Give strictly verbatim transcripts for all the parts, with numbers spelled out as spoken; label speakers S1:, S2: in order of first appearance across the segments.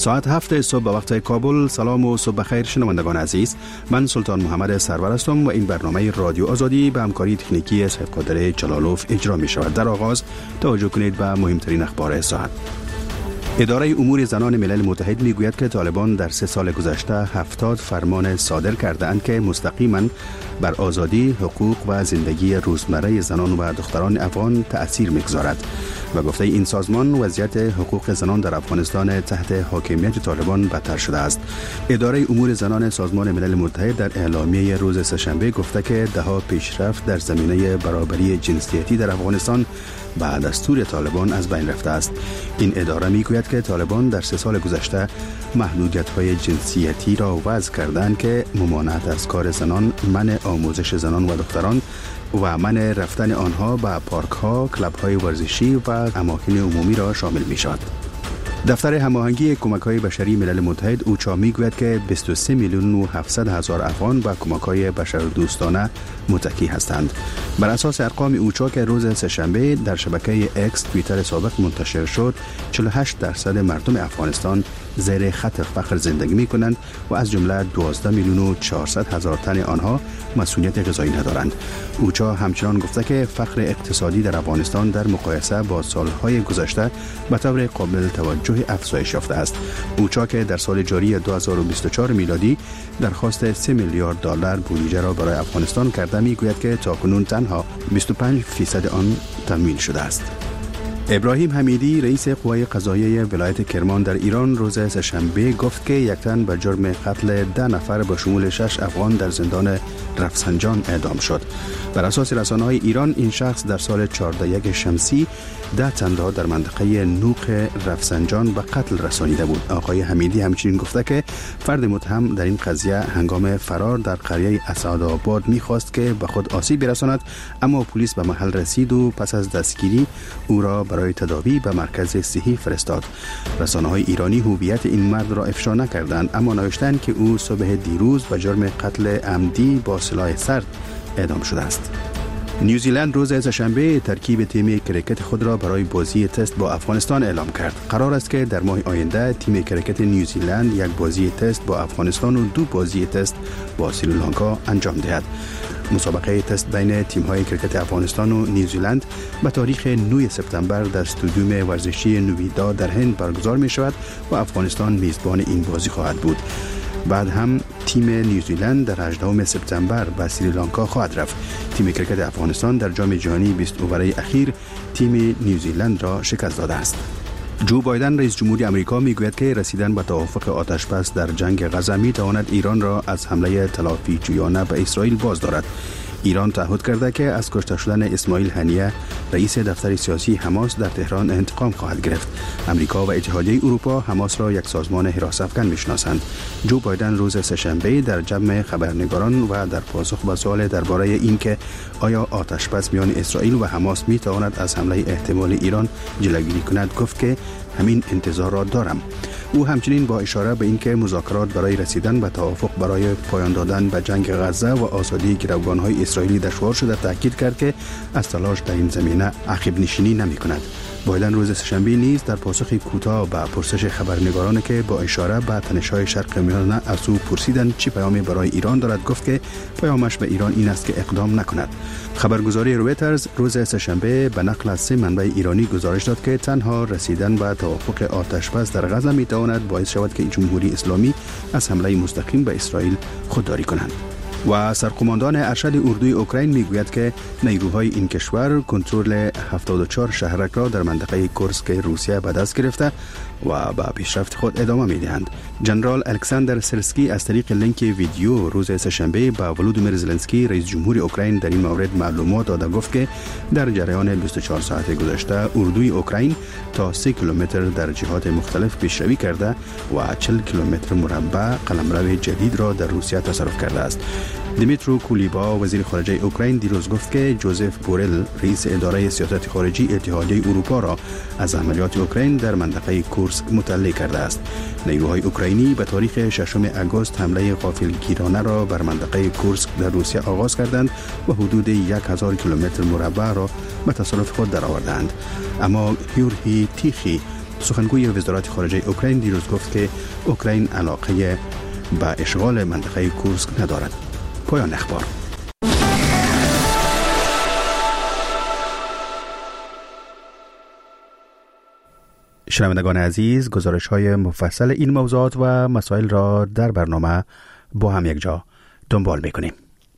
S1: ساعت هفت صبح به وقت کابل. سلام و صبح بخیر شنوندگان عزیز، من سلطان محمد سرور هستم و این برنامه رادیو آزادی به همکاری تکنیکی سید قادر جلالوف اجرا می شود. در آغاز توجه کنید به مهمترین اخبار ساعت. اداره امور زنان ملل متحد می گوید که طالبان در سه سال گذشته هفتاد فرمان صادر کرده اند که مستقیما بر آزادی، حقوق و زندگی روزمره زنان و دختران افغان تأثیر می‌گذارد و گفته این سازمان وضعیت حقوق زنان در افغانستان تحت حاکمیت طالبان بدتر شده است. اداره امور زنان سازمان ملل متحد در اعلامیه روز سه‌شنبه گفته که ده‌ها پیشرفت در زمینه برابری جنسیتی در افغانستان با دستور طالبان از بین رفته است. این اداره میگوید که طالبان در سه سال گذشته محدودیت‌های جنسیتی را وضع کردند که ممانعت از کار زنان، منع آموزش زنان و دختران و منع رفتن آنها به پارک‌ها، کلب‌های ورزشی و اماکن عمومی را شامل می‌شود. دفتر هماهنگی کمک‌های بشری ملل متحد اوچا میگوید که بیست و سه میلیون و هفتصد هزار افغان به کمک‌های بشردوستانه متکی هستند. بر اساس ارقام اوچا که روز سه‌شنبه در شبکه اکس توییتر سابق منتشر شد، چهل و هشت درصد مردم افغانستان زیر خط فقر زندگی می‌کنند و از جمله دوازده میلیون و چهارصد هزار تن آنها مسئولیت غذایی ندارند. اوچا همچنان گفته که فقر اقتصادی در افغانستان در مقایسه با سالهای گذشته به طور قابل توجه افزایش یافته است. اوچا که در سال جاری دو هزار و بیست و چهار میلادی درخواست سه میلیارد دلار بودجه را برای افغانستان کرده میگوید که تاکنون تنها بیست و پنج درصد آن تمویل شده است. ابراهیم حمیدی رئیس قوای قضاییه ولایت کرمان در ایران روز سه‌شنبه گفت که یک تن به جرم قتل ده نفر با شمول شش افغان در زندان رفسنجان اعدام شد. بر اساس رسانه‌های ایران این شخص در سال چهارده یک شمسی ده تن را در منطقه نوق رفسنجان به قتل رسانیده بود. آقای حمیدی همچنین گفته که فرد متهم در این قضیه هنگام فرار در قریه اسعدآباد می‌خواست که به خود آسیب برساند، اما پلیس به محل رسید و پس از دستگیری او را برای تداوی به مرکز صحی فرستاد. رسانه‌های ایرانی هویت این مرد را افشا نکردند، اما نوشتند که او صبح دیروز به جرم قتل عمدی با سلاح سرد اعدام شده است. نیوزیلند روز سه‌شنبه ترکیب تیم کرکت خود را برای بازی تست با افغانستان اعلام کرد. قرار است که در ماه آینده تیم کرکت نیوزیلند یک بازی تست با افغانستان و دو بازی تست با سریلانکا انجام دهد. مسابقه تست بین تیم‌های کرکت افغانستان و نیوزیلند به تاریخ نه سپتامبر در استادیوم ورزشی نویدا در هند برگزار می‌شود و افغانستان میزبان این بازی خواهد بود. بعد هم تیم نیوزیلند در هجدهم سپتامبر به سریلانکا خواهد رفت. تیم کرکت افغانستان در جام جهانی بیست اووره اخیر تیم نیوزیلند را شکست داده است. جو بایدن رئیس جمهوری آمریکا میگوید که رسیدن به توافق آتشبس در جنگ غزه میتواند ایران را از حمله تلافی جویانه به اسرائیل باز دارد. ایران تعهد کرده که از کشته شدن اسماعیل هنیه رئیس دفتر سیاسی حماس در تهران انتقام خواهد گرفت. امریکا و اتحادیه اروپا حماس را یک سازمان حراس افکن میشناسند. جو بایدن روز سه‌شنبه در جمع خبرنگاران و در پاسخ به سوال درباره اینکه آیا آتشبس میان اسرائیل و حماس میتواند از حمله احتمال ایران جلوگیری کند گفت که همین انتظار را دارم. او همچنین با اشاره به اینکه مذاکرات برای رسیدن به توافق برای پایان دادن به جنگ غزه و آزادی گروگان‌های اسرائیلی دشوار شده تاکید کرد که از تلاش در این زمینه عقب نشینی نمی‌کند. بایدن روز سه‌شنبه نیز در پاسخ کوتاه به پرسش خبرنگاران که با اشاره به تنش‌های شرق میانه از او پرسیدند چه پیامی برای ایران دارد گفت که پیامش به ایران این است که اقدام نکند. خبرگزاری رویترز روز سه‌شنبه به نقل از سه منبع ایرانی گزارش داد که تنها رسیدن به توافق آتشبس در غزه میتواند باعث شود که جمهوری اسلامی از حمله مستقیم به اسرائیل خودداری کنند. و سرقماندان ارشد اردوی اوکراین میگوید که نیروهای این کشور کنترل هفتاد و چهار شهرک را در منطقه کورسک روسیه به دست گرفته و به پیشرفت خود ادامه میدهند. جنرال الکساندر سرسکی از طریق لینک ویدیو روز سه‌شنبه به ولودیمیر زلنسکی رئیس جمهور اوکراین در این مورد معلومات داده گفت که در جریان بیست و چهار ساعت گذشته اردوی اوکراین تا سه کیلومتر در جهات مختلف پیشروی کرده و چهل کیلومتر مربع قلمرو جدید را در روسیه تصرف کرده است. دیمیترو کولیبا وزیر خارجه اوکراین دیروز گفت که جوزف بورل رئیس اداره سیاست خارجی اتحادیه اروپا را از عملیات اوکراین در منطقه کورسک مطلع کرده است. نیروهای اوکراینی به تاریخ ششم آگوست حمله غافلگیرانه را بر منطقه کورسک در روسیه آغاز کردند و حدود یک هزار کیلومتر مربع را به تصرف خود درآوردند. اما یوری تیخی سخنگوی وزارت خارجه اوکراین دیروز گفت که اوکراین علاقه به اشغال منطقه کورسک ندارد. پایان اخبار. شنوندگان عزیز، گزارش‌های مفصل این موضوعات و مسائل را در برنامه با هم یک جا دنبال می‌کنیم.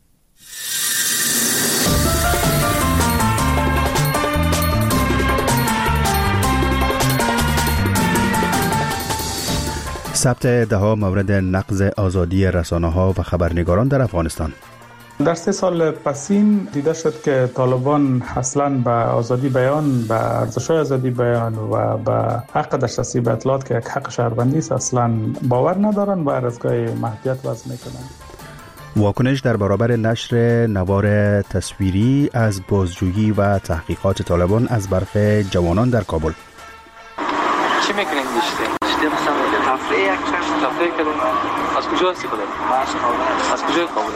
S1: ثبت ده‌ها مورد نقض آزادی رسانه‌ها و خبرنگاران در افغانستان.
S2: در سه سال پسین دیده شد که طالبان اصلاً به آزادی بیان، به ارزش‌های آزادی بیان و به حق دسترسی به اطلاعات که یک حق شهروندی است اصلاً باور ندارند و از گاهی محدودیت وضع می‌کنند.
S1: واکنش در برابر نشر نوار تصویری از بازجویی و تحقیقات طالبان از برخی جوانان در کابل.
S3: چی می‌کنین بیشتر؟ بیشتر مثلا تفریح یک چند تفریح کنیم. از کجا استفاده کنیم؟ از کجا کابل؟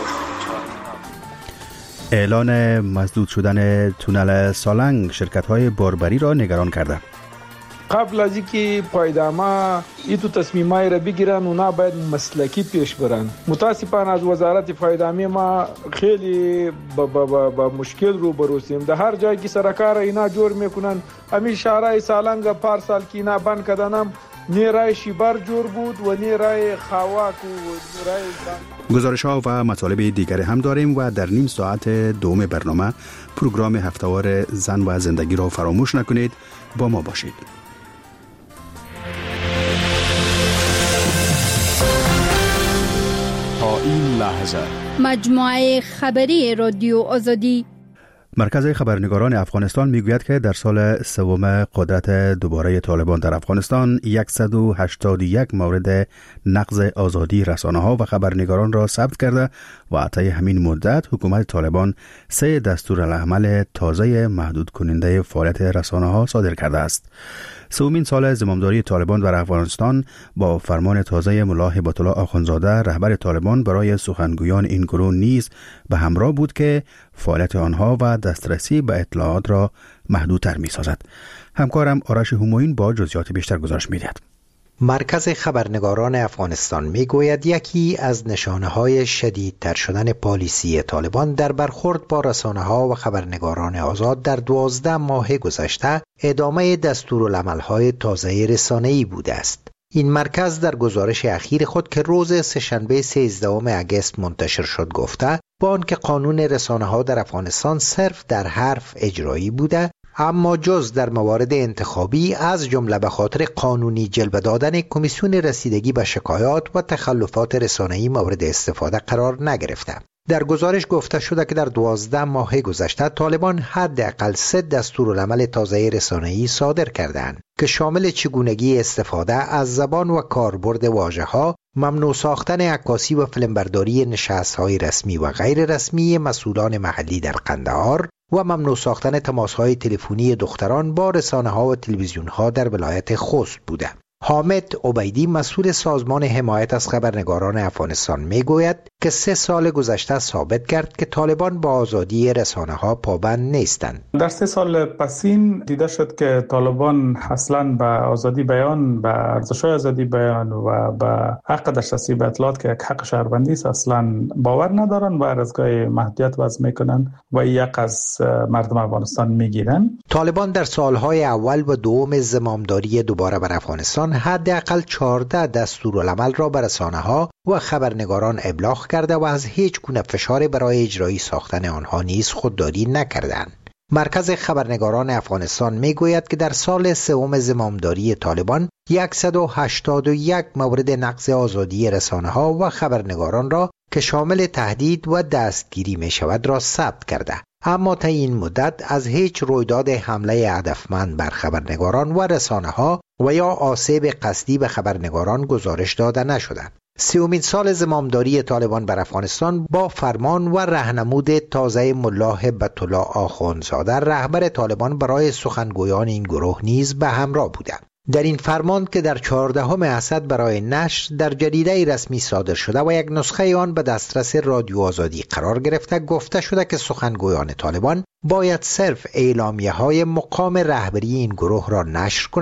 S1: اعلان مسدود شدن تونل سالنگ شرکت‌های باربری را نگران کرده.
S4: قبل از اینکه پایدامه این تو تصمیمای را بگیرن اونا باید مسلکی پیش برن. متاسفانه از وزارت پایدامی ما خیلی با, با, با, با مشکل رو بروسیم. در هر جایی که سرکار اینا جور میکنن، همین شهرهای سالنگ پارسال که اینا بند کردنم نی رای شیبر جور بود و نی رای خواک و رای
S1: گزارش ها و مطالب دیگر هم داریم و در نیم ساعت دوم برنامه پروگرام هفته‌وار زن و زندگی را فراموش نکنید. با ما باشید.
S5: تا این لحظه
S6: مجموعه خبری رادیو آزادی.
S1: مرکز خبرنگاران افغانستان میگوید که در سال سوم قدرت دوباره طالبان در افغانستان صد و هشتاد و یک مورد نقض آزادی رسانه‌ها و خبرنگاران را ثبت کرده و طی همین مدت حکومت طالبان سه دستورالعمل تازه محدود کننده فعالیت رسانه‌ها صادر کرده است. سومین سال زمامداری طالبان در افغانستان با فرمان تازه ملا هبت الله آخوندزاده رهبر طالبان برای سخنگویان این گروه نیز به همراه بود که فعالیت آنها و دسترسی به اطلاعات را محدودتر می سازد. همکارم آرش همایون با جزئیات بیشتر گزارش می دهد.
S7: مرکز خبرنگاران افغانستان می گوید یکی از نشانه های شدیدتر شدن پالیسی طالبان در برخورد با رسانه ها و خبرنگاران آزاد در دوازده ماه گذشته ادامه دستورالعمل های تازه رسانه‌ای بوده است. این مرکز در گزارش اخیر خود که روز سه‌شنبه سیزدهم اگست منتشر شد گفته با آنکه قانون رسانه ها در افغانستان صرف در حرف اجرایی بوده، اما جز در موارد انتخابی از جمله به خاطر قانونی جلوه دادن کمیسیون رسیدگی به شکایات و تخلفات رسانه‌ای مورد استفاده قرار نگرفته. در گزارش گفته شده که در دوازده ماه گذشته طالبان حداقل سه دستورالعمل تازه رسانه‌ای صادر کردند که شامل چگونگی استفاده از زبان و کاربرد واژه‌ها، ممنوع ساختن عکاسی و فیلمبرداری نشست‌های رسمی و غیر رسمی مسئولان محلی در قندهار و ممنوع ساختن تماس‌های تلفنی دختران با رسانه‌ها و تلویزیون‌ها در ولایت خوست بوده. حامد عبیدی مسئول سازمان حمایت از خبرنگاران افغانستان میگوید که سه سال گذشته ثابت کرد که طالبان با آزادی رسانه‌ها پابند نیستند.
S2: در سه سال پسین دیده شد که طالبان اصلاً به آزادی بیان، به ارزش‌های آزادی بیان و به حق دسترسی به اطلاعات که یک حق شهروندی است اصلاً باور ندارند و از گاهی محدودیت وضع میکنند و یک از مردم افغانستان میگیرند.
S7: طالبان در سالهای اول و دوم زمامداری دوباره بر افغانستان حداقل چهارده دستورالعمل را بر رسانه‌ها و خبرنگاران ابلاغ کرده و از هیچ گونه فشار برای اجرایی ساختن آنها نیز خودداری نکردند. مرکز خبرنگاران افغانستان میگوید که در سال سوم زمامداری طالبان صد و هشتاد و یک مورد نقض آزادی رسانه‌ها و خبرنگاران را که شامل تهدید و دستگیری می شود را ثبت کرده، اما تا این مدت از هیچ رویداد حمله هدفمند بر خبرنگاران و رسانه‌ها و یا آسیب قصدی به خبرنگاران گزارش داده نشده. سیومین سال زمامداری طالبان بر افغانستان با فرمان و راهنمود تازه ملا هبت الله آخوندزاده رهبر طالبان برای سخنگویان این گروه نیز به همراه بوده. در این فرمان که در چهاردهم اسد برای نشر در جریده رسمی صادر شده و یک نسخه آن به دسترس رادیو آزادی قرار گرفته، گفته شده که سخنگویان طالبان باید صرف اعلامیه‌های مقام رهبری این گروه را نشر کنند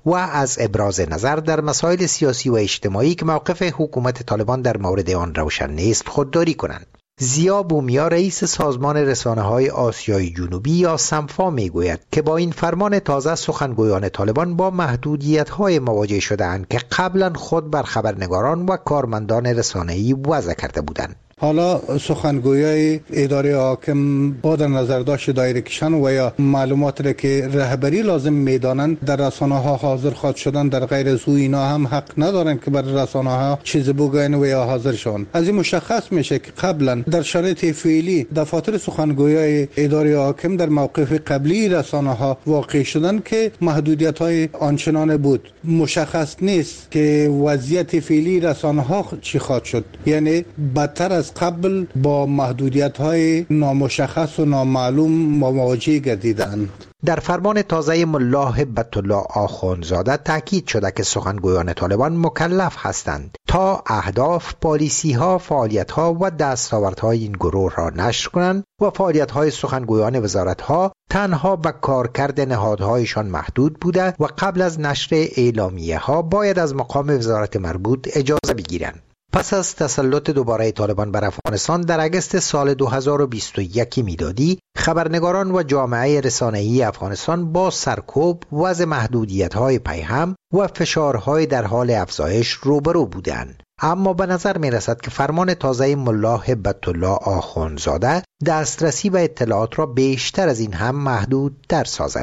S7: و از ابراز نظر در مسائل سیاسی و اجتماعی که موقف حکومت طالبان در مورد آن روشن نیست خودداری کنند. زیا بومیا رئیس سازمان رسانه‌های آسیای جنوبی یا سمفا میگوید که با این فرمان تازه سخنگویان طالبان با محدودیت‌های مواجه شده‌اند که قبلا خود بر خبرنگاران و کارمندان رسانه‌ای وضع کرده بودند.
S5: حالا سخنگویای اداره حاکم با در نظر داشت دایره کشان و یا معلومات را که رهبری لازم میدانند در رسانه ها حاضر خواهد شدن، در غیر از او اینا هم حق ندارند که بر رسانه ها چیز بگوین و یا حاضر شوند. از این مشخص میشه که قبلا در شرایط فعلی دفاتر سخنگویای اداره حاکم در موقف قبلی رسانه ها واقع شدن که محدودیت های آنچنان بود. مشخص نیست که وضعیت فعلی رسانه ها چی خواهد شد، یعنی بدتر از قبل با محدودیت‌های نامشخص و نامعلوم مواجه گردیدند.
S7: در فرمان تازه ملا هبت الله آخوندزاده تاکید شده که سخنگویان طالبان مکلف هستند تا اهداف، پالیسی‌ها، فعالیت‌ها و دستاوردهای این گروه را نشر کنند و فعالیت‌های سخنگویان وزارت‌ها تنها به کارکرد نهادهایشان محدود بوده و قبل از نشر اعلامیه‌ها باید از مقام وزارت مربوط اجازه بگیرند. پس از تسلط دوباره طالبان بر افغانستان در اگست سال دو هزار و بیست و یک میلادی، خبرنگاران و جامعه رسانه‌ای افغانستان با سرکوب، وضع محدودیت‌های پیهم و فشارهای در حال افزایش روبرو بودند. اما به نظر می رسد که فرمان تازه ملا هبت الله آخوندزاده دسترسی به اطلاعات را بیشتر از این هم محدود تر سازد.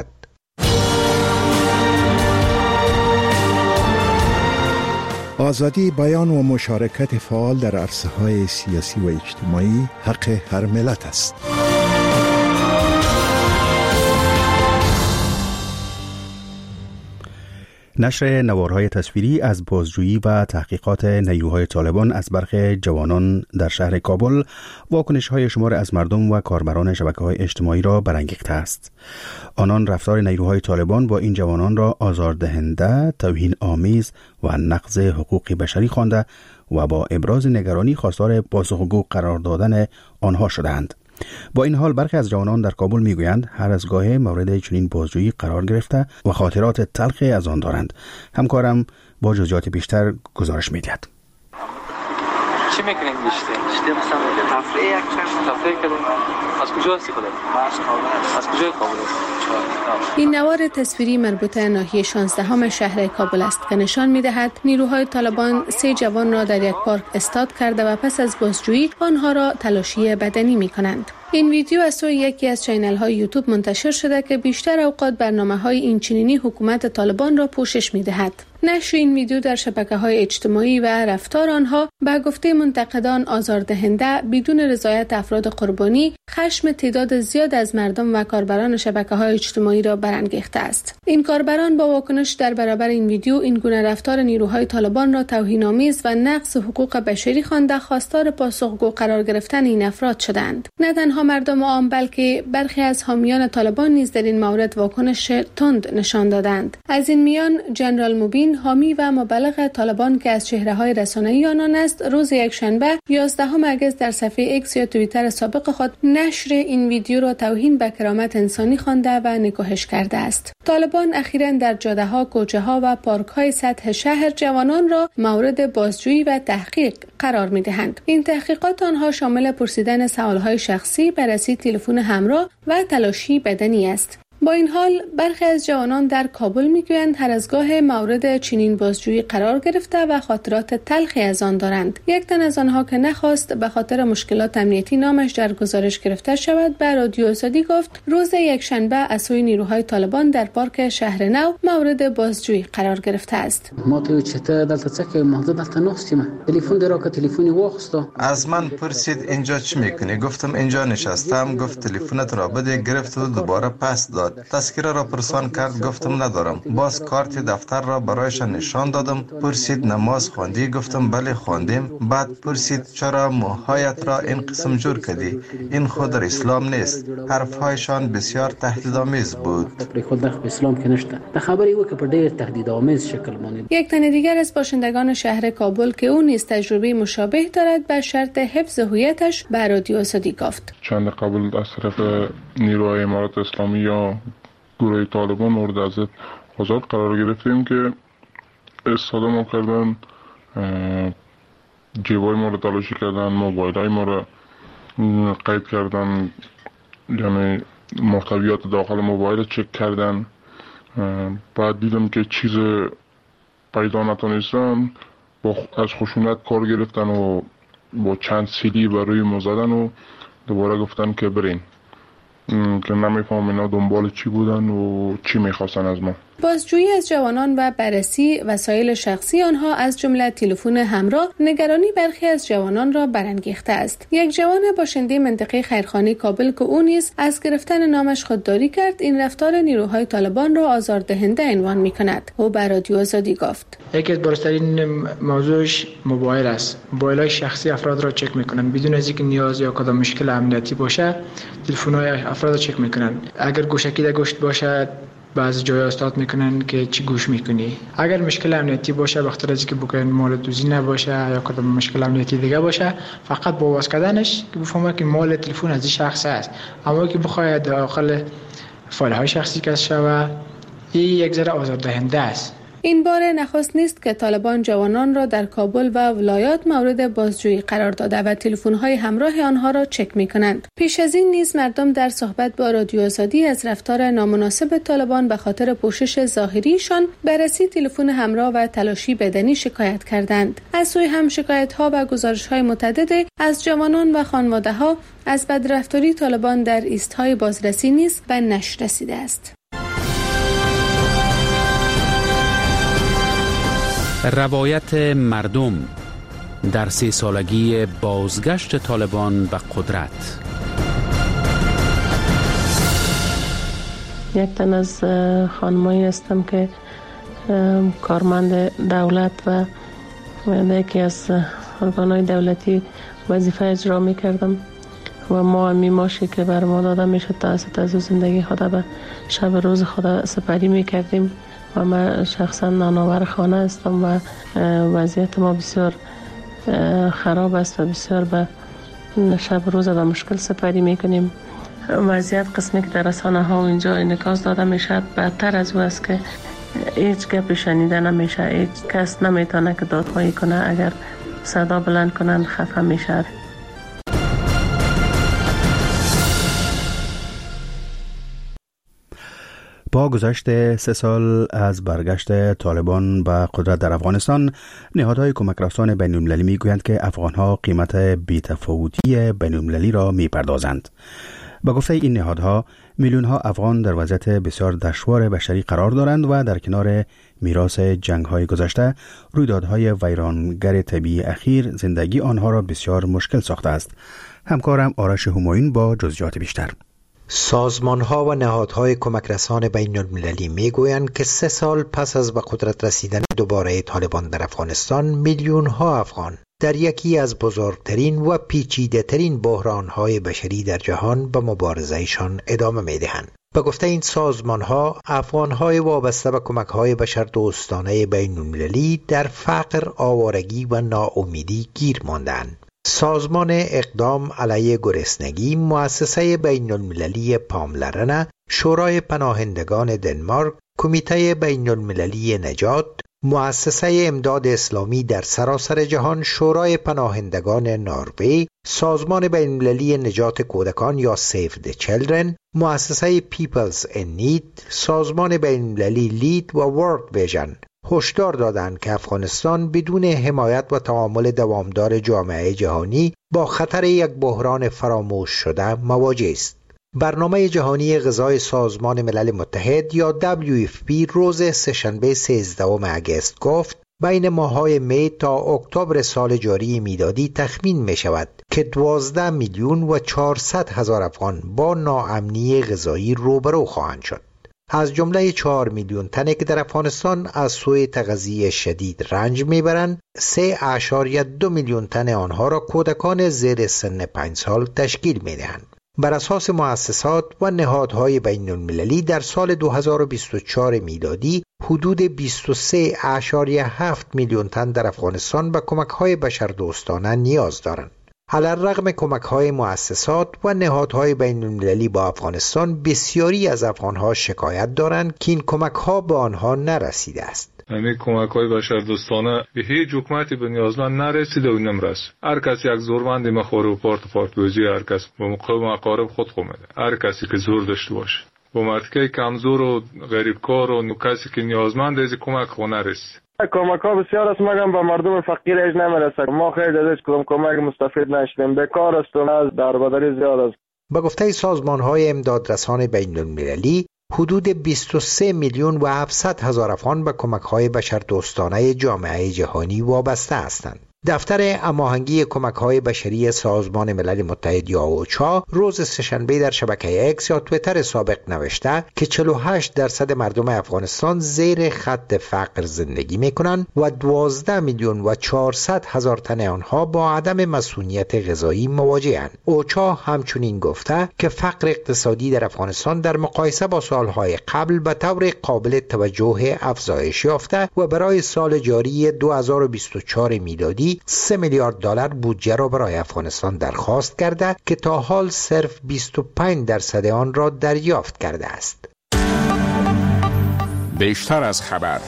S8: آزادی بیان و مشارکت فعال در عرصه‌های سیاسی و اجتماعی حق هر ملت است.
S1: نشر نوارهای تصویری از بازجویی و تحقیقات نیروهای طالبان از برخی جوانان در شهر کابل واکنش‌های شمار از مردم و کاربران شبکه‌های اجتماعی را برانگیخته است. آنان رفتار نیروهای طالبان با این جوانان را آزاردهنده، توهین آمیز و نقض حقوق بشری خوانده و با ابراز نگرانی خواستار پاسخگو قرار دادن آنها شدند. با این حال برخی از جوانان در کابل میگویند هر از گاهی مورد چنین بازجویی قرار گرفته و خاطرات تلخی از آن دارند. همکارم با جزئیات بیشتر گزارش می‌دهد.
S3: چی میکنین بیشتر؟ بیشتر مثلا تفریح یک چند تفریح کردیم. از کجا هستی خودت؟ از کجای کابل هستی؟
S9: این نوار تصویری مربوط به ناحیه شانزدهم شهر کابل است که نشان می‌دهد نیروهای طالبان سه جوان را در یک پارک استاد کرده و پس از بازجویی آنها را تلاشی بدنی می‌کنند. این ویدیو از سوی یکی از چینل‌های یوتیوب منتشر شده که بیشتر اوقات برنامه‌های این چنینی حکومت طالبان را پوشش می‌دهد. نشر این ویدیو در شبکه‌های اجتماعی و رفتار آنها به گفته منتقدان آزاردهنده، بدون رضایت افراد قربانی، خشم تعداد زیاد از مردم و کاربران شبکه‌های اجتماعی را برانگیخته است. این کاربران با واکنش در برابر این ویدیو این گونه رفتار نیروهای طالبان را توهین‌آمیز و نقض حقوق بشری خوانده خواستار پاسخگو قرار گرفتن این افراد شدند. نه تنها مردم عام بلکه برخی از حامیان طالبان نیز در این مورد واکنش تند نشان دادند. از این میان جنرال مبین، حامی و مبلغ طالبان که از چهره‌های رسانه‌ای آنان است، روز یکشنبه یازدهم اگست در صفحه ایکس یا توییتر سابق خود نشر این ویدیو را توهین به کرامت انسانی خوانده و نکوهش کرده است. طالبان اخیراً در جاده‌ها، کوچه‌ها و پارک‌های سطح شهر جوانان را مورد بازجویی و تحقیق قرار می‌دهند. این تحقیقات آنها شامل پرسیدن سوال‌های شخصی، بررسی تلفن همراه و تلاشی بدنی است. با این حال برخی از جوانان در کابل میگویند هر از گاه مورد چنین بازجویی قرار گرفته و خاطرات تلخی از آن دارند. یک تن از آنها که نخواست به خاطر مشکلات امنیتی نامش در گزارش گرفته شود به رادیو آزادی گفت روز یکشنبه از سوی نیروهای طالبان در پارک شهر نو مورد بازجویی قرار گرفته است.
S10: ما تو چته دلته څه کوي ما دلته نوستم تلفن درو که تلفنی واخستو
S11: از من پرسید اینجا چی میکنی؟ گفتم اینجا نشستم. گفت تلفنت را بده. گرفت و دوباره پس داد. تذکره را پرسان کرد. گفتم ندارم. باز کارت دفتر را برایش نشان دادم. پرسید نماز خواندی؟ گفتم بله خواندیم. بعد پرسید چرا موهایت را این قسم جور کردی؟ این خود در اسلام نیست. حرفهایشان بسیار تهدیدآمیز بود.
S9: یک تن دیگر از باشندگان شهر کابل که او نیز تجربه مشابه دارد به شرط حفظ هویتش به رادیو آزادی گفت.
S12: چند قبل از طرف نیروهای امارات اسلامی یا گروه طالبان مورد اذیت آزاد قرار گرفتیم که استفاده ما کردن، جیبای ما رو تلاشی کردن، موبایل های ما رو قید کردن، یعنی محتویات داخل موبایل چک کردن. بعد دیدم که چیز پیدا نتونستن، با از خشونت کار گرفتن و با چند سیلی برای ما زدن و دوباره گفتن که برین، که نمیفهم اینا دنبال چی بودن و چی میخواستن از ما.
S9: بازجویی از جوانان و بررسی وسایل شخصی آنها از جمله تلفن همراه نگرانی برخی از جوانان را برانگیخته است. یک جوان باشنده منطقه خیرخانه کابل که او نیز از گرفتن نامش خودداری کرد، این رفتار نیروهای طالبان را آزاردهنده عنوان می‌کند. او بر رادیو آزادی گفت:
S13: یکی از بارزترین موضوعش موبایل است. موبایل‌های شخصی افراد را چک می‌کنند بدون از اینکه نیاز یا کدام مشکل امنیتی باشه. تلفن‌های افراد را چک می‌کنند. اگر گوشکی در گوشت باشد، بعضی جای استاد میکنن که چی گوش میکنی. اگر مشکل امنیتی باشه، وقتی از که بکنن مال دوزی نباشه یا کدام مشکل امنیتی دیگه باشه، فقط با واس کردنش که بفهمه که مال تلفن از این شخص است. اما که بخواد داخل فایل های شخصی کش شود، این یک ذره آزاردهنده است.
S9: این بار نخست نیست که طالبان جوانان را در کابل و ولایات مورد بازجویی قرار داده و تلفن‌های همراه آنها را چک می‌کنند. پیش از این نیز مردم در صحبت با رادیو آزادی از رفتار نامناسب طالبان به خاطر پوشش ظاهریشان، بررسی تلفن همراه و تلاشی بدنی شکایت کردند. از سوی هم شکایت‌ها و گزارش‌های متعدد از جوانان و خانواده‌ها از بدرفتاری طالبان در ایست‌های بازرسی نیز به نشر رسیده است.
S14: روایت مردم در سه سالگی بازگشت طالبان به قدرت.
S15: یک تن از خانمایی هستم که کارمند دولت و یکی از ارگان‌های دولتی وظیفه اجرا می کردم و ما می ماشی که بر ما داده می شد توسط از زندگی خود به شب روز خود سپری می کردیم و من شخصا نانآور خانه هستم و وضعیت ما بسیار خراب است و بسیار به شب روز به مشکل سپری میکنیم. وضعیت قسمی که در رسانه ها و اینجا انعکاس داده میشد بدتر از او است که هیچ گپی شنیده نمیشه، هیچ کس نمیتونه که دادخواهی کنه، اگر صدا بلند کنن خفه میشه.
S1: با گذشت سه سال از برگشت طالبان به قدرت در افغانستان، نهادهای کمک رسان بین المللی می گویند که افغانها قیمت بی‌تفاوتی بین المللی را می پردازند. با گفته این نهادها، میلیون ها افغان در وضعیت بسیار دشوار بشری قرار دارند و در کنار میراث جنگ های گذشته، رویدادهای ویرانگر طبیعی اخیر زندگی آنها را بسیار مشکل ساخته است. همکارم آرش همایون با جزئیات بیشتر.
S7: سازمان‌ها و نهادهای کمک رسان بین المللی می‌گویند که سه سال پس از به قدرت رسیدن دوباره طالبان در افغانستان، میلیون‌ها افغان در یکی از بزرگترین و پیچیده‌ترین بحران‌های بشری در جهان به مبارزه‌شان ادامه می‌دهند. به گفته این سازمان‌ها، افغان‌های وابسته به کمک‌های بشردوستانه بین المللی در فقر، آوارگی و ناامیدی گیر ماندند. سازمان اقدام علیه گرسنگی، مؤسسه بین المللی پاملرنه، شورای پناهندگان دنمارک، کمیته بین المللی نجات، مؤسسه امداد اسلامی در سراسر جهان، شورای پناهندگان نروژ، سازمان بین المللی نجات کودکان یا سیو د چیلدرن، مؤسسه پیپلز ان نید، سازمان بین المللی لید و ورلد ویژن هشدار دادند که افغانستان بدون حمایت و تعامل دوامدار جامعه جهانی با خطر یک بحران فراموش شده مواجه است. برنامه جهانی غذای سازمان ملل متحد یا دبلیو اف پی روز سه‌شنبه سیزدهم اگست گفت بین ماه‌های می تا اکتبر سال جاری میلادی تخمین می شود که دوازده میلیون و چهارصد هزار افغان با ناامنی غذایی روبرو خواهند شد. از جمله چهار میلیون تنی که در افغانستان از سوی تغذیه شدید رنج میبرند، سه اشاریه دو میلیون تن آنها را کودکان زیر سن پنج سال تشکیل میدهند. بر اساس مؤسسات و نهادهای بین المللی در سال دو هزار و بیست و چهار میلادی حدود بیست و سه اشاریه هفت میلیون تن در افغانستان به کمک‌های بشردوستانه نیاز دارند. علی‌الرغم کمک‌های مؤسسات و نهادهای بین‌المللی با افغانستان، بسیاری از افغان‌ها شکایت دارند که این کمک‌ها به آنها نرسیده است.
S16: همین کمک‌های بشردوستانه به هیچ حکومتی به نیازمند نرسیده و نمیرسه. هر کسی یک زورمند مخوره و پارت پارت بوزی، هر کس به مقام اقارب خود خو میده. هر کسی که زور داشته باشه با مرتکه کمزور و غریبکار و کسی که نیازمند از کمک خو نرسه.
S17: کمک ها بسیار است مگم به مردم فقیر اج نمیرسه. ما خیلی از کدام کمک مستفید نشدیم. بیکار است و از دربدری زیاد است.
S7: با گفته سازمان‌های امدادرسان بین‌المللی، حدود بیست و سه میلیون و هفتصد هزار افغان به کمک‌های بشردوستانه جامعه جهانی وابسته هستند. دفتر هماهنگی کمک‌های بشری سازمان ملل متحد یا اوچا روز سه‌شنبه در شبکه اکس یا توییتر سابق نوشته که چهل و هشت درصد مردم افغانستان زیر خط فقر زندگی می‌کنند و دوازده میلیون و چهارصد هزار تن آنها با عدم مسئولیت غذایی مواجه‌اند. اوچا همچنین گفته که فقر اقتصادی در افغانستان در مقایسه با سالهای قبل به طور قابل توجه افزایش یافته و برای سال جاری دو هزار و بیست و چهار میلادی سه میلیارد دلار بودجه را برای افغانستان درخواست کرده که تا حال صرف بیست و پنج درصد آن را دریافت کرده است.
S18: بیشتر از خبر.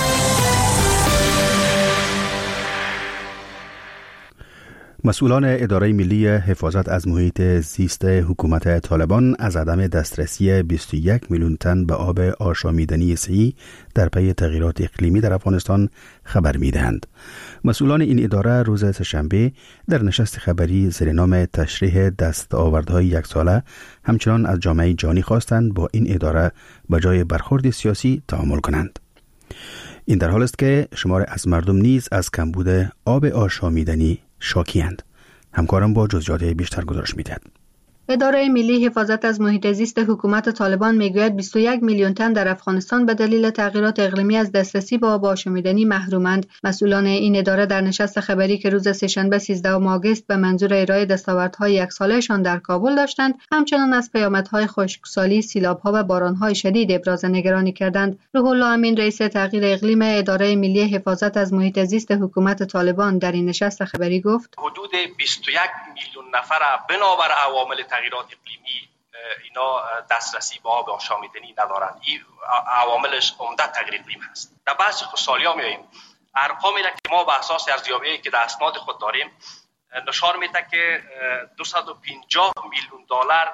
S1: مسئولان اداره ملی حفاظت از محیط زیست حکومت طالبان از عدم دسترسی بیست و یک میلیون تن به آب آشامیدنی صحی در پی تغییرات اقلیمی در افغانستان خبر می‌دهند. مسئولان این اداره روز سه‌شنبه در نشست خبری زیر نام تشریح دستاوردهای یک ساله همچنان از جامعه جهانی خواستند با این اداره به جای برخورد سیاسی تعامل کنند. این در حال است که شمار از مردم نیز از کمبود آب آشامیدنی شاکی‌اند. همکارم با جزئیات بیشتر گزارش می‌دهد.
S19: اداره ملی حفاظت از محیط زیست حکومت طالبان میگوید بیست و یک میلیون تن در افغانستان به دلیل تغییرات اقلیمی از دسترسی به آب آشامیدنی محرومند. مسئولان این اداره در نشست خبری که روز سه‌شنبه سیزدهم آگوست به منظور ارائه دستاوردهای یک سالهشان در کابل داشتند، همچنان از پیامدهای خشکسالی، سیلاب‌ها و باران‌های شدید ابراز نگرانی کردند. روح الله امین، رئیس تغییر اقلیم اداره ملی حفاظت از محیط زیست حکومت طالبان در این نشست خبری گفت:
S20: حدود بیست و یک میلیون نفر بنابر عوامل تغییرات اقلیمی اینا دسترسی به آب آشامیدنی ندارند. این عواملش عمده تغییر اقلیم هست. در بحث خشکسالی ها میاییم. ارقامی را که ما به اساس ارزیابی‌ای که در اسناد خود داریم نشان میده که دویست و پنجاه میلیون دلار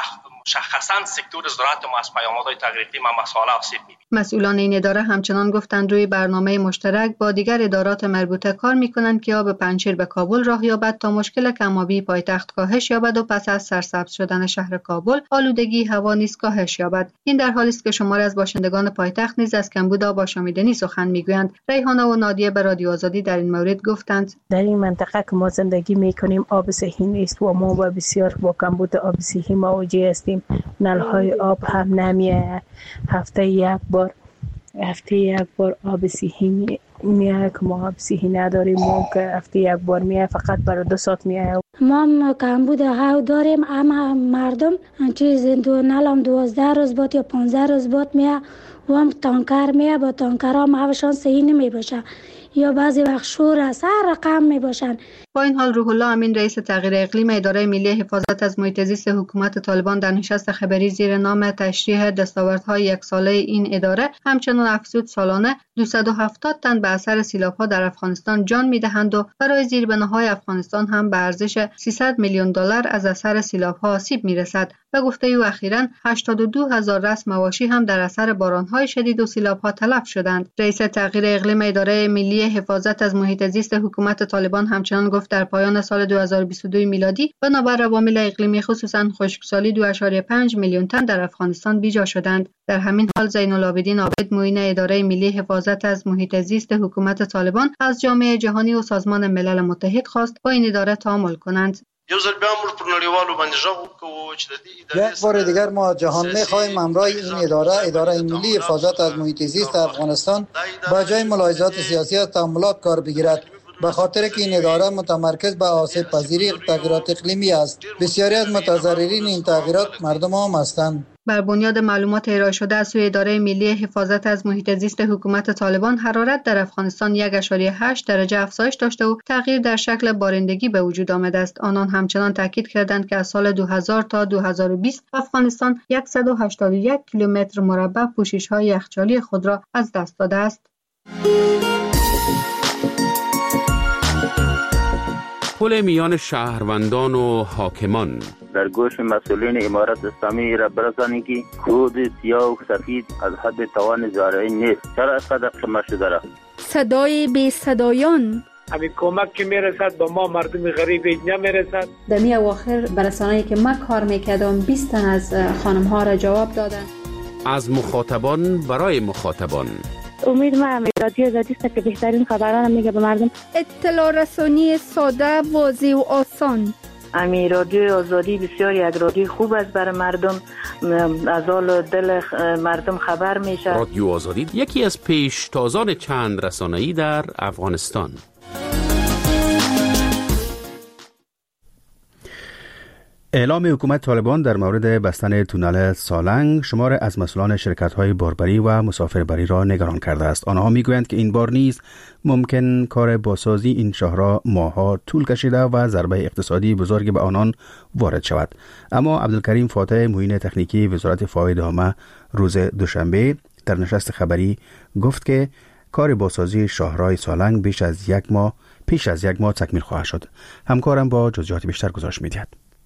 S20: مشخصاً سکتور زراعت ما از پیامدهای تغییر اقلیم مسائل آسیب می‌بیند.
S19: مسئولان این اداره همچنان گفتند روی برنامه مشترک با دیگر ادارات مربوطه کار می‌کنند که آب پنجشیر به کابل راه یابد تا مشکل کم‌آبی پایتخت کاهش یابد و پس از سرسبز شدن شهر کابل آلودگی هوا نیز کاهش یابد. این در حالی است که شماری از باشندگان پایتخت نیز از کمبود آب آشامیدنی سخن می‌گویند. ریحانه و نادیه به رادیو آزادی در این مورد گفتند:
S15: در این منطقه که ما زندگی می‌کنیم آب صحی نیست و ما با بسیار با کمبود آب صحی مواجه هستیم. نل‌های آب هم نمی‌آید. هفته یک بار هفته یک بار آب صحی میاد که ما آب صحی نداریم. ما که هفته یک بار میاد فقط برای دو ساعت میاد.
S21: ما کمبود هوا داریم، اما مردم چیز دو نلام دوازده روز بعد یا پانزده روز بعد میاد و هم تانکر میاد. با تانکر هم هواشان صحی نمی باشه یا بعضی وقت شور است، هر رقم می باشن.
S19: با این حال روح الله امین، رئیس تغییر اقلیم اداره ملی حفاظت از محیط زیست حکومت طالبان در نشست خبری زیر نام تشریح دستاوردهای یک ساله این اداره همچنان افزود سالانه دویست و هفتاد تن به اثر سیلاب‌ها در افغانستان جان می‌دهند و برای زیربناهای افغانستان هم به ارزش سیصد میلیون دلار از اثر سیلاب‌ها آسیب می‌رسد. و گفته او اخیراً هشتاد و دو هزار رأس مواشی هم در اثر باران‌های شدید و سیلاب‌ها تلف شدند. رئیس تغییر اقلیم اداره ملی حفاظت از محیط زیست حکومت طالبان همچنان گفت در پایان سال دو هزار و بیست و دو میلادی بنابر عوامل اقلیمی خصوصاً خشکسالی دو ممیز پنج میلیون تن در افغانستان بیجا شدند. در همین حال زین العابدین عابد، معین اداره ملی حفاظت از محیط زیست حکومت طالبان، از جامعه جهانی و سازمان ملل متحد خواست با این اداره تعامل کنند.
S22: یک بار دیگر ما جهان می‌خواهیم همراه این اداره اداره ملی حفاظت از محیط زیست افغانستان با جای ملاحظات سیاسی از تعاملات کار بگیرد، به خاطر که این اداره متمرکز به آسیب پذیری تغییرات اقلیمی است. بسیاری از متضررین این تغییرات مردم عام هستند.
S19: بر بنیاد معلومات ارائه شده از سوی اداره ملی حفاظت از محیط زیست حکومت طالبان، حرارت در افغانستان یک و هشت درجه افزایش داشته و تغییر در شکل بارندگی به وجود آمده است. آنان همچنان تاکید کردند که از سال دو هزار تا دو هزار و بیست افغانستان صد و هشتاد و یک کیلومتر مربع پوشش‌های یخچالی خود را از دست داده است.
S14: پل میان شهروندان و حاکمان
S4: در گوش مسئولین امارت اسلامی را برسانید که کود سیاه و سفید از حد توان زارعی نیست. چرا اینقدر قیمت شده را؟
S6: صدای بی صدایان،
S18: همین کمک که میرسد به ما مردم غریب نمیرسد.
S23: در می اواخر برسانه‌ای که من کار میکردم بیست تن از خانم ها را جواب دادن.
S14: از مخاطبان برای مخاطبان.
S24: امید ما رادیو آزادی است که بهترین خبران میگه به مردم.
S6: اطلاع رسانی ساده، واضح و آسان.
S25: امی رادیو آزادی بسیار یک رادیو خوب است برای مردم، از حال دل مردم خبر میشه.
S14: رادیو آزادی یکی از پیشتازان چند رسانه‌ای در افغانستان.
S1: اعلام حکومت طالبان در مورد بستن تونل سالنگ شمار از مسئولان شرکت‌های باربری و مسافربری را نگران کرده است. آنها میگویند که این بار نیز ممکن کار بازسازی این شاهراه ماه‌ها طول کشیده و ضربه اقتصادی بزرگی به آنان وارد شود. اما عبدالکریم فاتح، معین تکنیکی وزارت فواید عامه، روز دوشنبه در نشست خبری گفت که کار بازسازی شاهراه سالنگ بیش از یک ماه پیش از یک ماه تکمیل خواهد شد. همکارم با جزئیات بیشتر گزارش می‌دهد.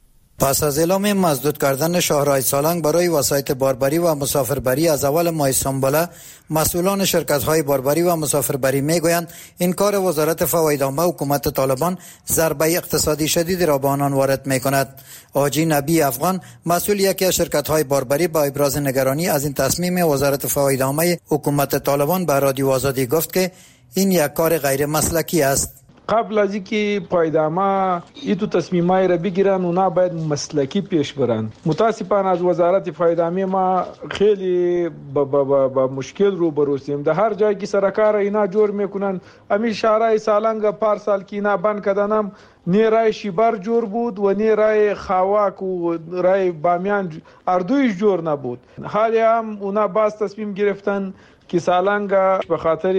S22: پس از اعلام مسدود کردن شاهراه سالنگ برای وسایط باربری و مسافربری از اول ماه سامباله، مسئولان شرکت‌های باربری و مسافربری میگویند این کار وزارت فواید عامه حکومت طالبان ضربه اقتصادی شدید را به آنان وارد می‌کند. حاجی نبی افغان، مسئول یکی از شرکت‌های باربری، با ابراز نگرانی از این تصمیم وزارت فواید عامه حکومت طالبان به رادیو آزادی گفت که این یک کار غیر مسلکی است.
S18: قبل از اینکه پایدامه ایتو تصمیمای را بگیرن اونا باید مسلکی پیش برن. متاسفانه از وزارت فایدامه ما خیلی با, با, با, با مشکل رو بروسیم. در هر جایی که سرکار اینا جور میکنن، امی شهرهای سالنگ پارسال که اینا بند کردنم نی رای شیبر جور بود و نی رای خواک و رای بامیان اردویش جور نبود. حالی هم اونا باز تصمیم گرفتن که سالنگ به خاطر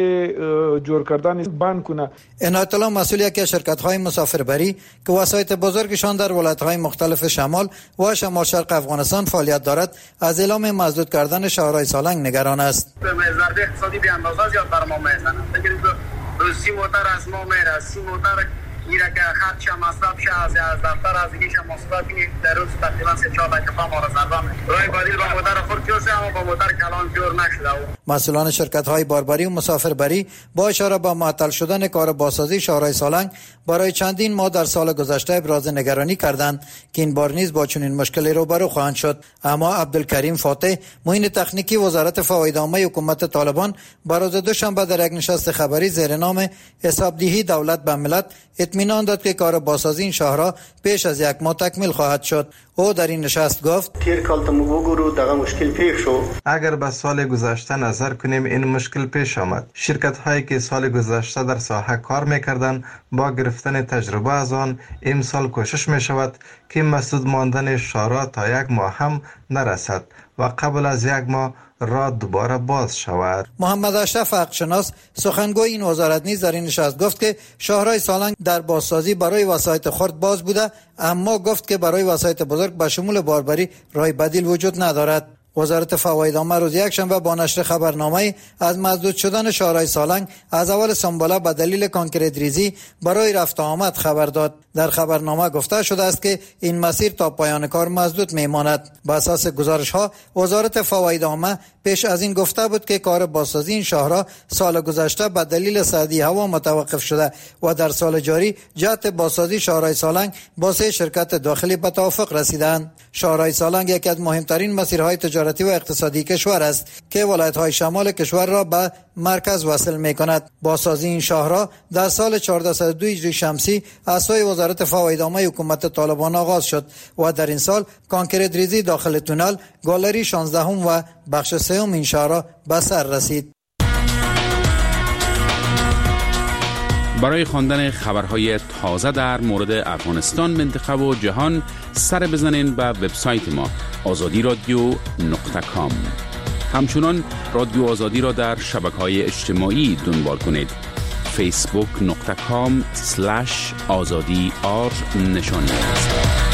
S18: جور کردن بند کنه.
S22: عنایت الله، مسئول یکی از شرکت‌های مسافربری که وسایط بزرگشان در ولایت‌های مختلف شمال و شمال شرق افغانستان فعالیت دارد، از اعلام مسدود کردن شاهراه سالنگ نگران است.
S26: ضربه اقتصادی به اندازه زیاد بر ما میزنه. بگیرید سی موتر از ما میره، سی موتر میره که خرچ مصرف شه از از دفتر از دیگه مصرف کنی در روز تقریبا سه چهار دقیقه ما را ضربه رای بدیل با موتر خود جور اما با موتر کلان جور نشده.
S22: مسئولان شرکت‌های باربری و مسافربری با اشاره به معطل شدن کار بازسازی شاهراه سالنگ برای چندین ماه در سال گذشته ابراز نگرانی کردند که این بار نیز با چنین مشکلی روبرو خواهند شد. اما عبدالکریم فاتح، معین تکنیکی وزارت فواید عامه حکومت طالبان، بر روز دوشنبه در یک نشست خبری زیر نام حسابدهی دولت به ملت اطمینان داد که کار بازسازی این شاهراه پیش از یک ماه تکمیل خواهد شد. او در این نشست گفت:
S4: تیر کال تمو بگورو دغه مشکل پیش شو. اگر به سال گذشته نظر کنیم این مشکل پیش آمد. شرکت هایی که سال گذشته در ساحه کار میکردند با گرفتن تجربه از آن امسال کوشش می شود که مسدود ماندن شاهراه تا یک ماه هم نرسد و قبل از یک ماه را دوباره باز شود.
S22: محمد اشرف حقشناس، سخنگوی این وزارت، نیز در این نشست گفت که شاهراه سالنگ در بازسازی برای وسایط خرد باز بوده، اما گفت که برای وسایط بزرگ به شمول باربری راه بدیل وجود ندارد. وزارت فواید عامه روز یکشنبه با نشر خبرنامه از مسدود شدن شاهراه سالنگ از اول سامباله به دلیل کانکریت ریزی برای رفت آمد خبر داد. در خبرنامه گفته شده است که این مسیر تا پایان کار مسدود میماند. بر اساس گزارش ها وزارت فواید عامه پیش از این گفته بود که کار بازسازی این شاهراه سال گذشته به دلیل سردی هوا متوقف شده و در سال جاری جهت بازسازی شاهراه سالنگ با سه شرکت داخلی به توافق رسیدند. شاهراه سالنگ یکی از مهمترین مسیرهای تجارتی و اقتصادی کشور است که ولایت‌های شمال کشور را به مرکز وصل می‌کند. بازسازی این شاهراه در سال چهارصد و دو هجری شمسی از سوی وزارت فواید عامه حکومت طالبان آغاز شد و در این سال کانکریت ریزی داخل تونل، گالری شانزدهم و بخش سوم این شاهراه به سر رسید.
S14: برای خواندن خبرهای تازه در مورد افغانستان، منطقه و جهان سر بزنین به وبسایت ما آزادی رادیو نقطه کام. همچنان رادیو آزادی را در شبکه‌های اجتماعی دنبال کنید. فیسبوک نقطه کام سلش آزادی آر نشانی است.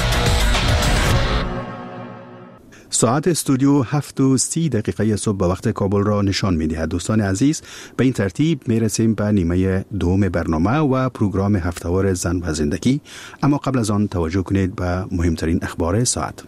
S1: ساعت استودیو هفت و سی دقیقه صبح به وقت کابل را نشان می دهد. دوستان عزیز، به این ترتیب می رسیم به نیمه دوم برنامه و پروگرام هفته‌وار زن و زندگی. اما قبل از آن توجه کنید به مهمترین اخبار ساعت.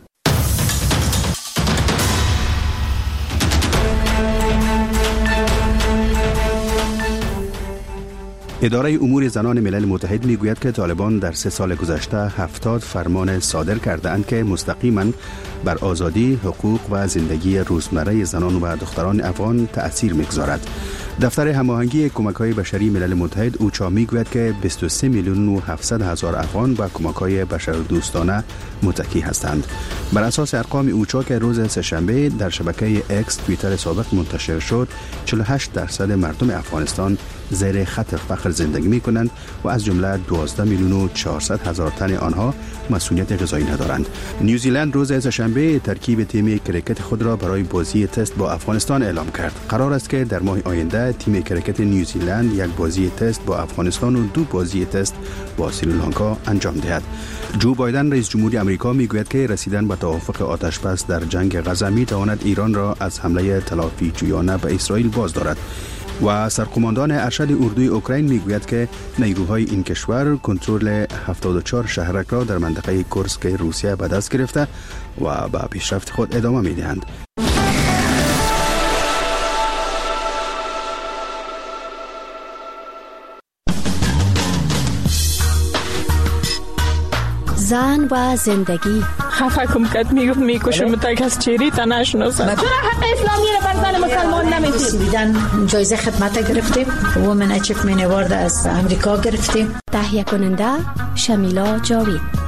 S1: اداره امور زنان ملل متحد می گوید که طالبان در سه سال گذشته هفتاد فرمان صادر کرده اند که مستقیما بر آزادی، حقوق و زندگی روزمره زنان و دختران افغان تأثیر می‌گذارد. دفتر هماهنگی کمک‌های بشری ملل متحد اوچا می‌گوید که بیست و سه میلیون و هفتصد هزار افغان به کمک‌های بشردوستانه متکی هستند. بر اساس ارقام اوچا که روز سه‌شنبه در شبکه اکس توییتر سابق منتشر شد، چهل و هشت درصد مردم افغانستان زیر خط فقر زندگی می‌کنند و از جمله دوازده میلیون و چهارصد هزار تن آنها مسئولیت غذایی ندارند. نیوزیلند روز سه‌شنبه ترکیب تیم کرکت خود را برای بازی تست با افغانستان اعلام کرد. قرار است که در ماه آینده تیم کرکت نیوزیلند یک بازی تست با افغانستان و دو بازی تست با سریلانکا انجام دهد. جو بایدن رئیس جمهوری آمریکا میگوید که رسیدن به توافق آتشبس در جنگ غزه میتواند ایران را از حمله تلافی جویانه به اسرائیل باز دارد. و سرقماندان ارشد اردوی اوکراین میگوید که نیروهای این کشور کنترل هفتاد و چهار شهرک را در منطقه کورسک روسیه به دست گرفته و به پیشرفت خود ادامه میدهند.
S2: زن و زندگی.
S3: خفه کم کت میگفت میکشم تا کس چیری تا نشناسم.
S5: چرا حق اسلامی رو بر زن مسلمان نمیدید؟
S8: بیدن جایزه خدمت گرفتیم، وومن اچیومنت اوارد از امریکا گرفتیم.
S2: تهیه کننده شمیلا جاوید.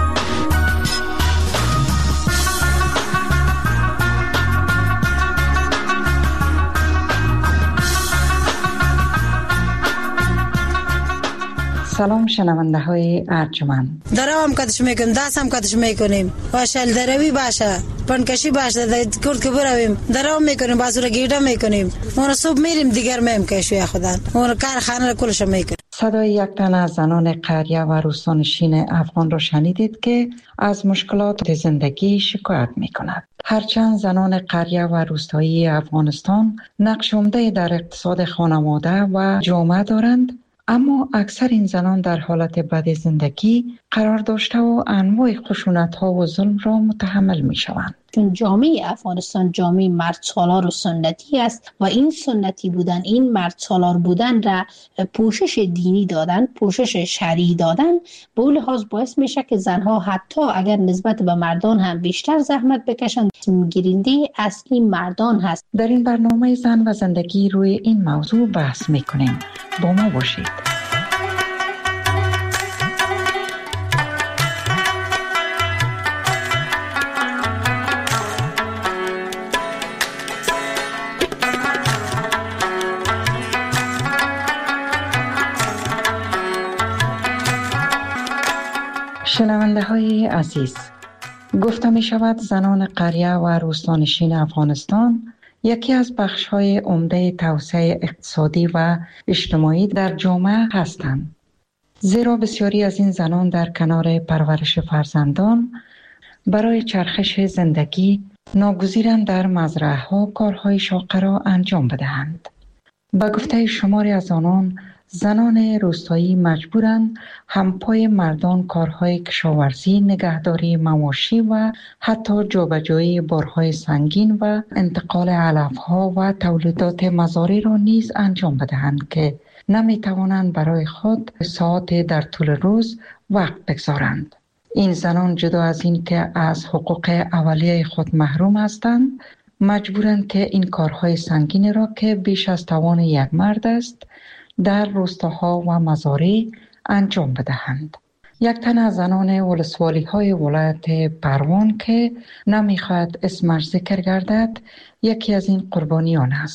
S10: سلام شنونده های ارجمند.
S8: درام کدش میکنیم، دست هم کدش میکنیم. باشه دروی باشه، پنکشی باشه، کرد که برویم درام میکنیم، بازور گیرده میکنیم. اون صبح میریم دیگر میم کشوی خودن. اون کارخانه رو کلش میکنیم.
S10: صدای یک تن از زنان قریه و روستانشین افغان را شنیدید که از مشکلات زندگی شکایت میکند. هرچند زنان قریه و روستایی افغانستان نقش عمده در اقتصاد خانواده و جامعه دارند، اما اکثر این زنان در حالت بد زندگی قرار داشته و انواع خشونت‌ها و ظلم را متحمل می‌شوند.
S11: چون جامعه افغانستان جامعه مرد سالار و سنتی است و این سنتی بودن، این مرد سالار بودن را پوشش دینی دادن، پوشش شرعی دادن، به اون لحاظ باعث میشه که زنها حتی اگر نسبت به مردان هم بیشتر زحمت بکشند، گیرنده اصلی مردان هست.
S10: در این برنامه زن و زندگی روی این موضوع بحث میکنیم. با ما باشید. شنونده های عزیز، گفته می شود زنان قریه و روستانشین افغانستان یکی از بخش های عمده توسعه اقتصادی و اجتماعی در جامعه هستند. زیرا بسیاری از این زنان در کنار پرورش فرزندان برای چرخش زندگی ناگزیرند در مزرعه ها کارهای شاقه را انجام بدهند. به گفته شماری از آنان، زنان روستایی مجبورند همپای مردان کارهای کشاورزی، نگهداری مواشی و حتی جابجایی بارهای سنگین و انتقال علفها و تولیدات مزارع را نیز انجام بدهند که نمیتوانند برای خود ساعت در طول روز وقت بگذارند. این زنان جدا از این که از حقوق اولیه خود محروم هستند، مجبورند که این کارهای سنگین را که بیش از توان یک مرد است در روستاها و مزارع انجام بدهند. یک تن از زنان ولسوالی های ولایت پروان که نمیخواد اسمش ذکر گردد، یکی از این قربانیان است.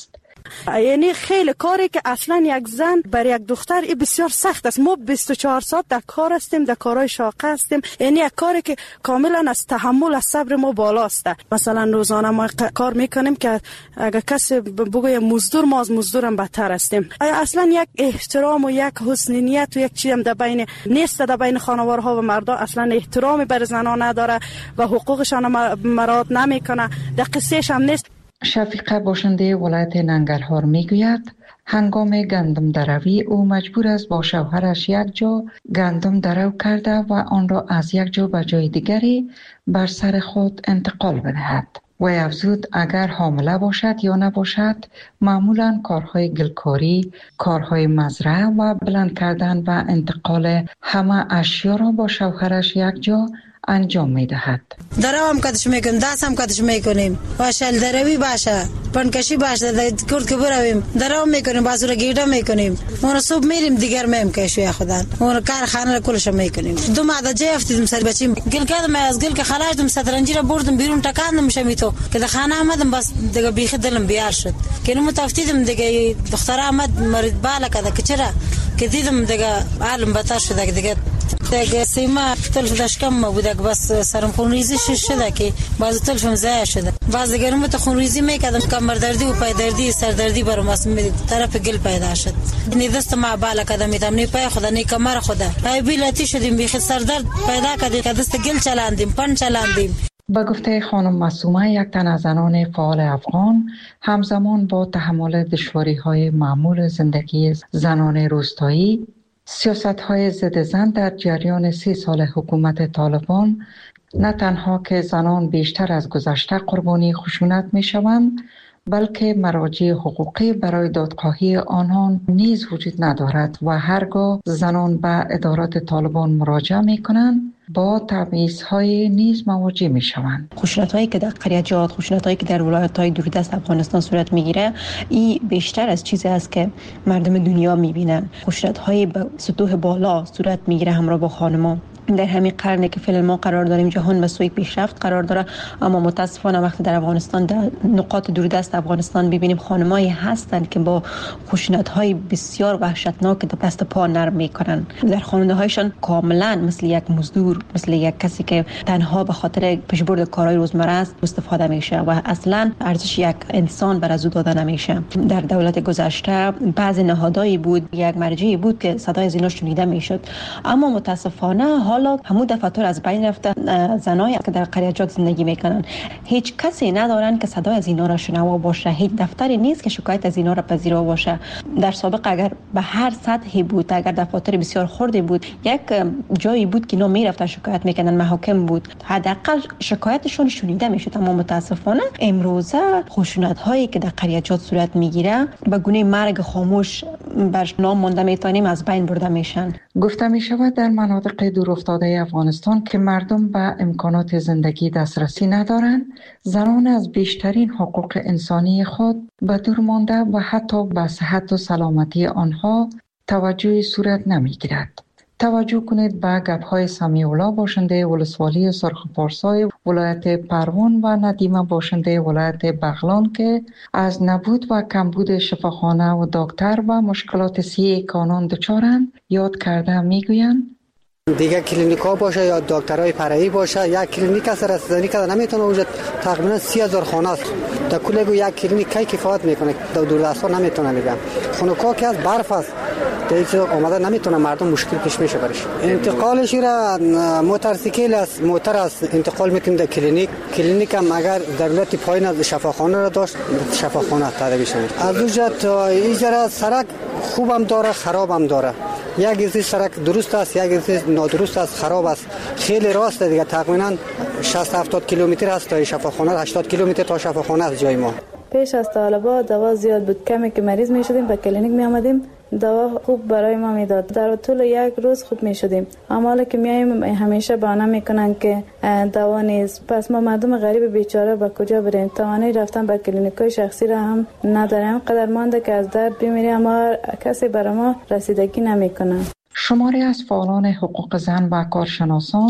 S7: یعنی خیلی کاری که اصلا یک زن بر یک دختر ای بسیار سخت است. ما بیست و چهار ساعت در کار هستیم، در کارهای شاقه هستیم، یعنی یک کاری که کاملا از تحمل از صبر ما بالاست. مثلا روزانه ما کار میکنیم که اگر کسی بگه مزدور، ما از مزدورم بدتر هستیم. اصلا یک احترام و یک حسن نیت و یک چیز هم در بین نیست، در بین خانوارها و مردا اصلا احترامی بر زنان نداره و حقوقشان مراعات نمیکنه. در قصهش هم نیست.
S10: شفیقه باشنده ولایت ننگرهار میگوید هنگام گندم دروی او مجبور است با شوهرش یک جا گندم درو کرده و آن را از یک جا به جای دیگری بر سر خود انتقال بدهد. و افزود اگر حامله باشد یا نباشد معمولا کارهای گلکاری، کارهای مزرعه و بلند کردن و انتقال همه اشیا را با شوهرش یک جا انجام میدهد.
S8: درام کدش میکنیم، دست هم کدش میکنیم، واشل دروی باشه، پنکشی باشه، کرد که برویم درام میکنیم، بازور گیرده میکنیم، اون صبح میریم دیگر میم کشوی خودن، اون کار خانه را کلش میکنیم. دو ماده جای افتیدم سر بچیم، گل کردم از گل که خلاص دم سترنجی را بردم بیرون تکاندم شمی تو که در خانه آمدم بس دیگه بیخ دلم بیار شد که نمو تفتیدم دیگه دختر آمد مرد بالا کده که چرا که دیدم دیگه عالم بتر شده دیگه دیگه سیما تلف داشت کم بوده بس سرم خون ریزی شده که بعض تلفم ضایع شده، بعض دیگه نمو خون ریزی میکردم کمر دردی و پای دردی سر دردی برام واسه می طرف گل پیدا شد. نی دست ما بالا کده میتم نی پای خدا نی کمر خدا پای بیلاتی شدیم بیخ سر درد پیدا کردیم که دست گل چلاندیم پن چلاندیم.
S10: با گفته خانم معصومه یک تن از زنان فعال افغان همزمان با تحمل دشواری‌های معمول زندگی زنان روستایی، سیاست‌های ضد زن در جریان سی سال حکومت طالبان نه تنها که زنان بیشتر از گذشته قربانی خشونت می‌شوند، بلکه مراجع حقوقی برای دادخواهی آنها نیز وجود ندارد و هرگاه زنان به ادارات طالبان مراجعه می‌کنند با تبعیض‌های نیز مواجه می‌شوند.
S9: خشونت‌هایی که در قریچات، خشونت‌هایی که در ولایت‌های دوردست افغانستان صورت می‌گیره، این بیشتر از چیزی است که مردم دنیا می‌بینن. خشونت‌های به سطوح بالا صورت می‌گیره همراه با خانم‌ها. در همین قرنی که فعلا ما قرار داریم جهان به سوی پیشرفت قرار داره، اما متاسفانه وقتی در افغانستان در نقاط دوردست افغانستان ببینیم خانمایی هستند که با خشونت‌های بسیار وحشتناک دست پا نرم میکنن، در خانواده‌هایشان کاملا مثل یک مزدور، مثل یک کسی که تنها به خاطر پیشبرد کارهای روزمره است استفاده میشه و اصلا ارزش یک انسان بر از او داده نمیشه. در دولت گذشته بعضی نهادهایی بود، یک مرجعی بود که صدای زنا شنیده میشد، اما متاسفانه حالا همون دفاتر از بین رفته. زنایی که در قریچات زندگی میکنن هیچ کسی ندارن که صدای از اینا را شنوا باشه، هیچ دفتری نیست که شکایت از اینا را پذیرا باشه. در سابق اگر به هر سطحی بود، اگر دفاتر بسیار خردی بود، یک جایی بود که اینا میرفتن شکایت میکنن، محاکم بود، حداقل شکایتشون شنیده میشد. اما متاسفانه امروزه خشونت هایی که در قریچات صورت میگیره به گونه مرگ خاموش بر نام مانده میتونیم از بین برده میشن.
S10: گفته می شود در مناطق دور افتاده افغانستان که مردم به امکانات زندگی دسترسی ندارند، زنان از بیشترین حقوق انسانی خود به دور مانده و حتی به صحت و سلامتی آنها توجه صورت نمی گیرد. توجه کنید به گپ‌های سمیع‌الله باشنده ولسوالی سرخپارسای ولایت پروان و ندیمه باشنده ولایت بغلان که از نبود و کمبود شفاخانه و دکتر و مشکلات صحی کانون دچارند یاد کرده میگویند
S12: دیگه کلینیکا باشه یا دکترای فرعی باشه، یک کلینیک از رسیدگی که نمیتونه وجود تقریبا سی هزار خانه است. در کل یک کلینیک کی کفایت میکنه؟ در دوردستا نمیتونه میگم. خونکا که از برف است. دیگه اومده نمیتونه مردم مشکل پیش میشه برش. انتقالش را موتورسیکل است، موتور است انتقال میکنه در کلینیک. کلینیک هم اگر دولت پایین از شفاخانه را داشت، شفاخانه تداوی شد. از وجود اینجا سرک خوبم داره، خرابم داره. یک از سرک درست است، یک از نادرست است، خراب است. خیلی راست دیگه، تقریبا شصت هفتاد کیلومتر است تا شفاخانه، هشتاد کیلومتر تا شفاخانه است جای ما.
S13: پیش از طالبا دوا زیاد بود، کمی که مریض می شدیم به کلینیک می آمدیم، دوا خوب برای ما میداد، در طول یک روز خوب می شدیم. اما حالا که میایم همیشه بهانه میکنن که دوا نیست، پس ما مردم غریب بیچاره به کجا بریم؟ توانایی رفتن به کلینیکای شخصی را هم نداریم، قدر مانده که از درد بمیریم اما کسی برای ما رسیدگی نمیکنه.
S10: شماری از فعالان حقوق زن و کارشناسان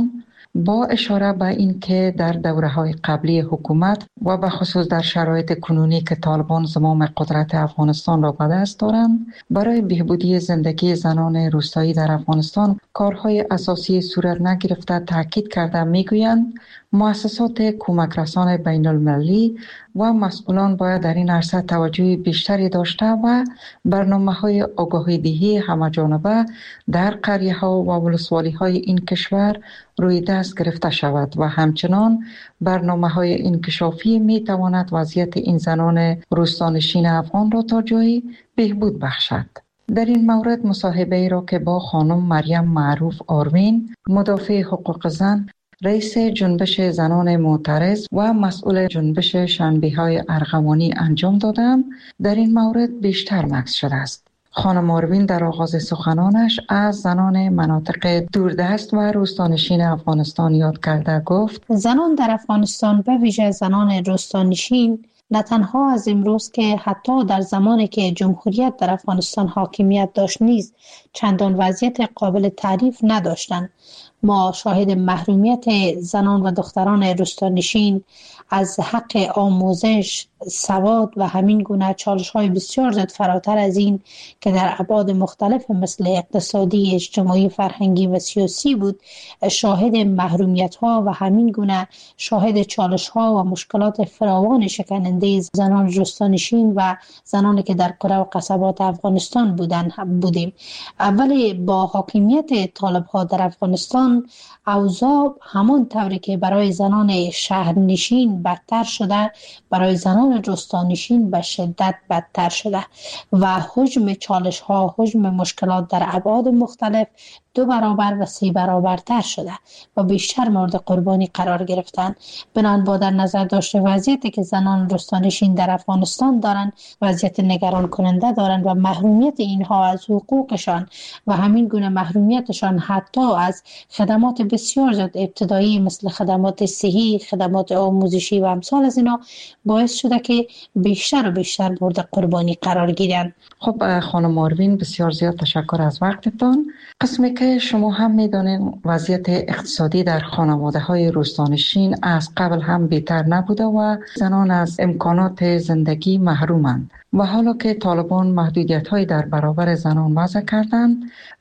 S10: با اشاره به این که در دوره‌های قبلی حکومت و به خصوص در شرایط کنونی که طالبان زمام قدرت افغانستان را به دست دارند، برای بهبودی زندگی زنان روستایی در افغانستان کارهای اساسی صورت نگرفته تاکید کرده میگویند مؤسسات کمک رسان بین المللی و مسئولان باید در این عرصه توجه بیشتری داشته و برنامه‌های آگاهی دهی همه جانبه در قریه‌ها و ولسوالی‌های این کشور روی دست گرفته شود و همچنان برنامه‌های انکشافی می‌تواند وضعیت این زنان روستانشین افغان را تا جایی بهبود بخشد. در این مورد مصاحبه ای را که با خانم مریم معروف آروین، مدافع حقوق زن، رئیس جنبش زنان معترض و مسئول جنبش شنبه‌های ارغوانی انجام دادم، در این مورد بیشتر مکث شده است. خانم آروین در آغاز سخنانش از زنان مناطق دوردست و روستانشین افغانستان یاد کرده گفت:
S11: زنان در افغانستان به ویژه زنان روستانشین نه تنها از امروز که حتی در زمانی که جمهوریت در افغانستان حاکمیت داشت نیز چندان وضعیت قابل تعریف نداشتند. ما شاهد محرومیت زنان و دختران روستانشین از حق آموزش، سواد و همین گونه چالش‌های بسیار زیاد فراتر از این که در ابعاد مختلف مثل اقتصادی، اجتماعی، فرهنگی و سیاسی بود، شاهد محرومیت‌ها و همین گونه شاهد چالش‌ها و مشکلات فراوان شکننده زنان روستانشین و زنانی که در قرى و قصبات افغانستان بودن بودیم. ولی با حاکمیت طالب‌ها در افغانستان اوضاع همان طوری که برای زنان شهرنشین بدتر شده، برای زنان روستانشین به شدت بدتر شده و حجم چالش ها، حجم مشکلات در ابعاد مختلف دو برابر و سه برابر تر شده و بیشتر مورد قربانی قرار گرفتن. بنابراین با در نظر داشته وضعیتی که زنان روستانشین در افغانستان دارند، وضعیت نگران کننده دارند و محرومیت اینها از حقوقشان و همین گونه محرومیتشان حتی از خدمات بسیار زیاد ابتدایی مثل خدمات صحی، خدمات آموزشی و امثال از اینا باعث شده که بیشتر و بیشتر مورد قربانی قرار گیرند.
S10: خب خانم آروین، بسیار زیاد تشکر از وقتتان. قسمی که شما هم میدانید وضعیت اقتصادی در خانواده های روستانشین از قبل هم بهتر نبوده و زنان از امکانات زندگی محرومند و حالا که طالبان محدودیت های در برابر زنان وضع کردند،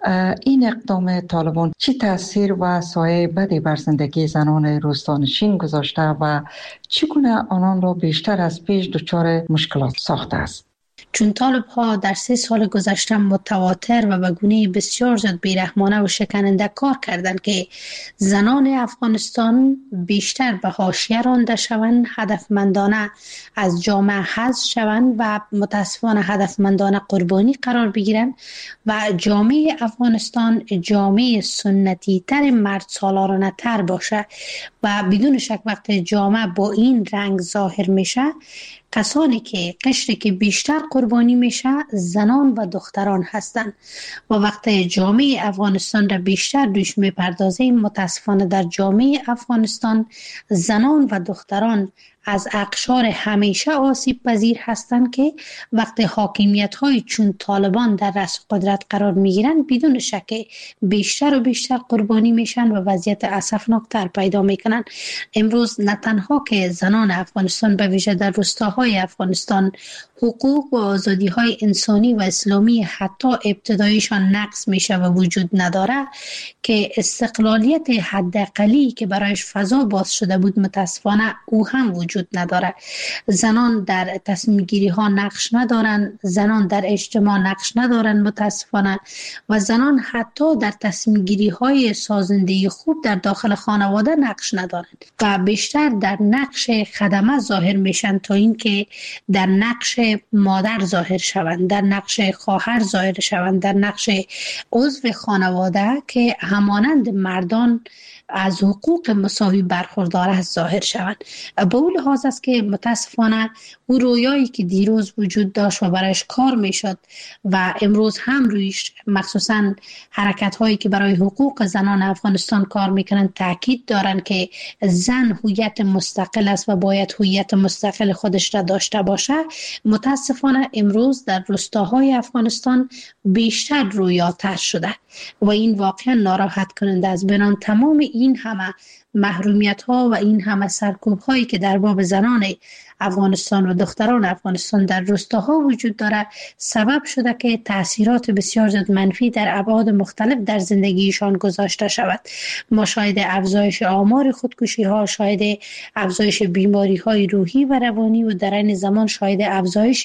S10: این اقدام طالبان چی تاثیر و سایه بدی بر زندگی زنان روستانشین گذاشته و چگونه آنان را بیشتر از پیش دچار مشکلات ساخته است؟
S11: چون طالب ها در سه سال گذشته متواتر و به گونه بسیار زیاد بیرحمانه و شکننده کار کردند که زنان افغانستان بیشتر به حاشیه رانده شوند، هدفمندانه از جامعه حذف شوند و متاسفانه هدفمندانه قربانی قرار بگیرند و جامعه افغانستان جامعه سنتی تر، مرد سالارانه تر باشه و بدون شک وقتی جامعه با این رنگ ظاهر میشه، کسانی که قشری که بیشتر قربانی میشه زنان و دختران هستند و وقتی جامعه افغانستان را بیشتر روش میپردازیم، متاسفانه در جامعه افغانستان زنان و دختران از اقشار همیشه آسیب پذیر هستند که وقتی حاکمیت های چون طالبان در رأس قدرت قرار میگیرند بدون شک بیشتر و بیشتر قربانی میشن و وضعیت اسفناکتر پیدا میکنن. امروز نه تنها که زنان افغانستان به ویژه در روستاهای افغانستان حقوق و آزادی های انسانی و اسلامی حتی ابتداییشان نقض میشه و وجود نداره، که استقلالیت حداقلی که برایش فضا باز شده بود متاسفانه او هم وجود نداره. زنان در تصمیم گیری ها نقش ندارن، زنان در اجتماع نقش ندارن متاسفانه و زنان حتی در تصمیم گیری های سازنده خوب در داخل خانواده نقش ندارن و بیشتر در نقش خدمه ظاهر میشن تا اینکه در نقش مادر ظاهر شوند، در نقش خواهر ظاهر شوند، در نقش عضو خانواده که همانند مردان از حقوق مساوی برخوردار است ظاهر شوند. به اون لحاظ است که متاسفانه او رویایی که دیروز وجود داشت و برایش کار میشد و امروز هم رویش مخصوصا حرکت هایی که برای حقوق زنان افغانستان کار میکنن تاکید دارن که زن هویت مستقل است و باید هویت مستقل خودش را داشته باشه، متاسفانه امروز در روستاهای افغانستان بیشتر رویاتر شده و این واقعا ناراحت کننده است. بنان تمام این همه محرومیت ها و این همه سرکوب هایی که در باب زنان افغانستان و دختران افغانستان در روستاها وجود داره سبب شده که تاثیرات بسیار زیاد منفی در ابعاد مختلف در زندگیشان گذاشته شود. ما شاهد افزایش آمار خودکشی ها، شاهد افزایش بیماری های روحی و روانی و در این زمان شاهد افزایش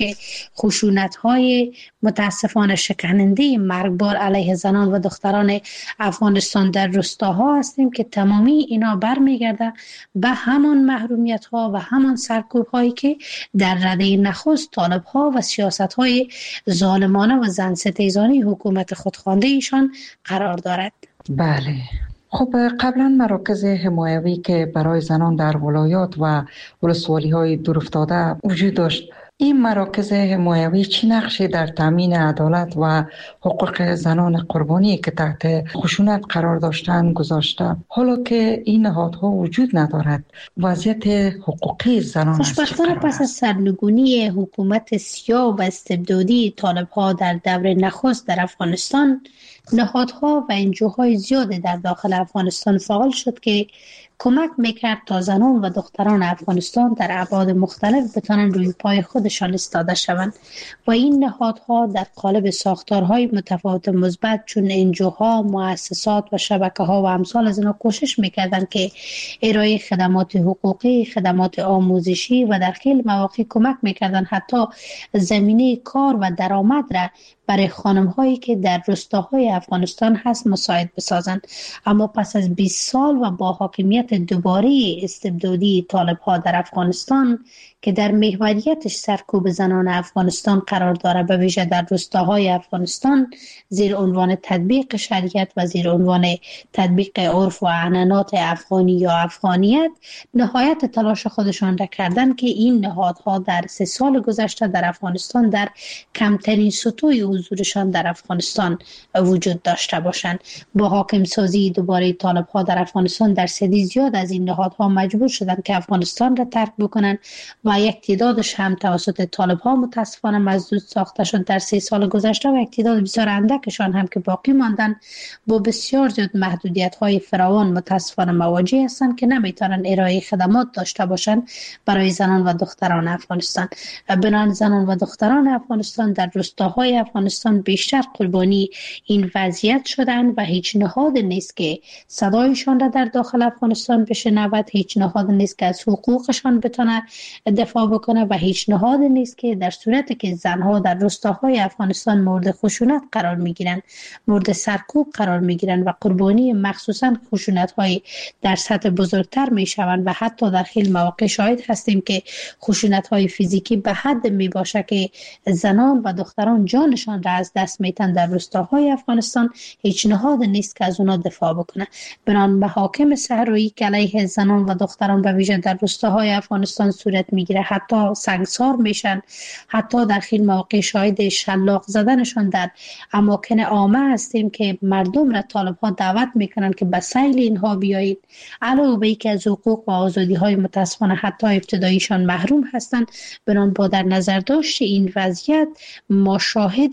S11: خشونت های متاسفانه شکننده مرگبار علیه زنان و دختران افغانستان در روستاها هستیم که تمامی اینا برمیگرده به همان محرومیت ها و همان سرکوب هایی که در رده نخست طالب ها و سیاست های ظالمانه و زن ستیزانه حکومت خودخوانده ایشان قرار دارد.
S10: بله. خب قبلا مراکز حمایوی که برای زنان در ولایات و ولسوالی های دورافتاده وجود داشت، این مراکز حمایوی چه نقشی در تامین عدالت و حقوق زنان قربانی که تحت خشونت قرار داشتن گذاشته؟ حالا که این نهادها وجود ندارد، وضعیت حقوقی زنان
S11: خوشبختانه پس از سرنگونی حکومت سیاه و استبدادی طالب‌ها در دور نخست در افغانستان، نهادها و انجوهای زیاده در داخل افغانستان فعال شد که کمک میکرد تا زنان و دختران افغانستان در ابعاد مختلف بتوانند روی پای خودشان ایستاده شوند و این نهادها در قالب ساختارهای متفاوت مثبت چون انجوها، مؤسسات و شبکه‌ها و امثال از اینا کوشش میکردند که ارائه خدمات حقوقی، خدمات آموزشی و در خیلی مواقع کمک میکردند حتی زمینه کار و درآمد را برای خانم هایی که در روستاهای افغانستان هست مساعد بسازند. اما پس از بیست سال و با حاکمیت دوباره استبدادی طالب ها در افغانستان که در محوریتش سرکوب زنان افغانستان قرار داره، به ویژه در روستاهای افغانستان زیر عنوان تطبیق شریعت و زیر عنوان تطبیق عرف و عنعنات افغانی یا افغانیت، نهایت تلاش خودشان را کردن که این نهادها در سه سال گذشته در افغانستان در کمترین سطوح حضورشان در افغانستان وجود داشته باشند. با حاکم سازی دوباره طالب ها در افغانستان در سدی زیاد از این نهادها مجبور شدند که افغانستان را ترک بکنند و یک تعدادش هم توسط طالب ها متاسفانه مسدود ساخته شد در سه سال گذشته و یک تعداد بسیار اندکشان هم که باقی ماندن با بسیار زیاد محدودیت های فراوان متاسفانه مواجه هستند که نمیتونن ارائه خدمات داشته باشند برای زنان و دختران افغانستان. بنابراین زنان و دختران افغانستان در روستاهای افغانستان بیشتر قربانی این وضعیت شدند و هیچ نهاد نیست که صدایشان را در داخل افغانستان بشنود، هیچ نهاد نیست که از حقوقشان بتونه دفاع بکنه و هیچ نهاد نیست که در صورتی که زنها در روستاهای افغانستان مورد خشونت قرار میگیرند، مورد سرکوب قرار میگیرند و قربانی مخصوصا خشونت های در سطح بزرگتر میشوند و حتی در خیلی مواقع شاهد هستیم که خشونت های فیزیکی به حد می باشه که زنان و دختران جانشان را از دست میتن در روستاهای افغانستان. هیچ نهاد نیست که از اونا دفاع بکنه. بنابراین محاکم صحرایی که علیه زنان و دختران به ویژه در روستاهای افغانستان صورت میگیره، حتی سنگسار میشن، حتی در خیلی مواقع شاهد شلاق زدنشان در اماکن عامه هستیم که مردم را طالب ها دعوت میکنن که به سیل اینها بیایید، علاوه بر اینکه از حقوق و آزادی های متاسفانه حتی ابتداییشان محروم هستند. بنابراین با در نظر داشت این وضعیت ما شاهد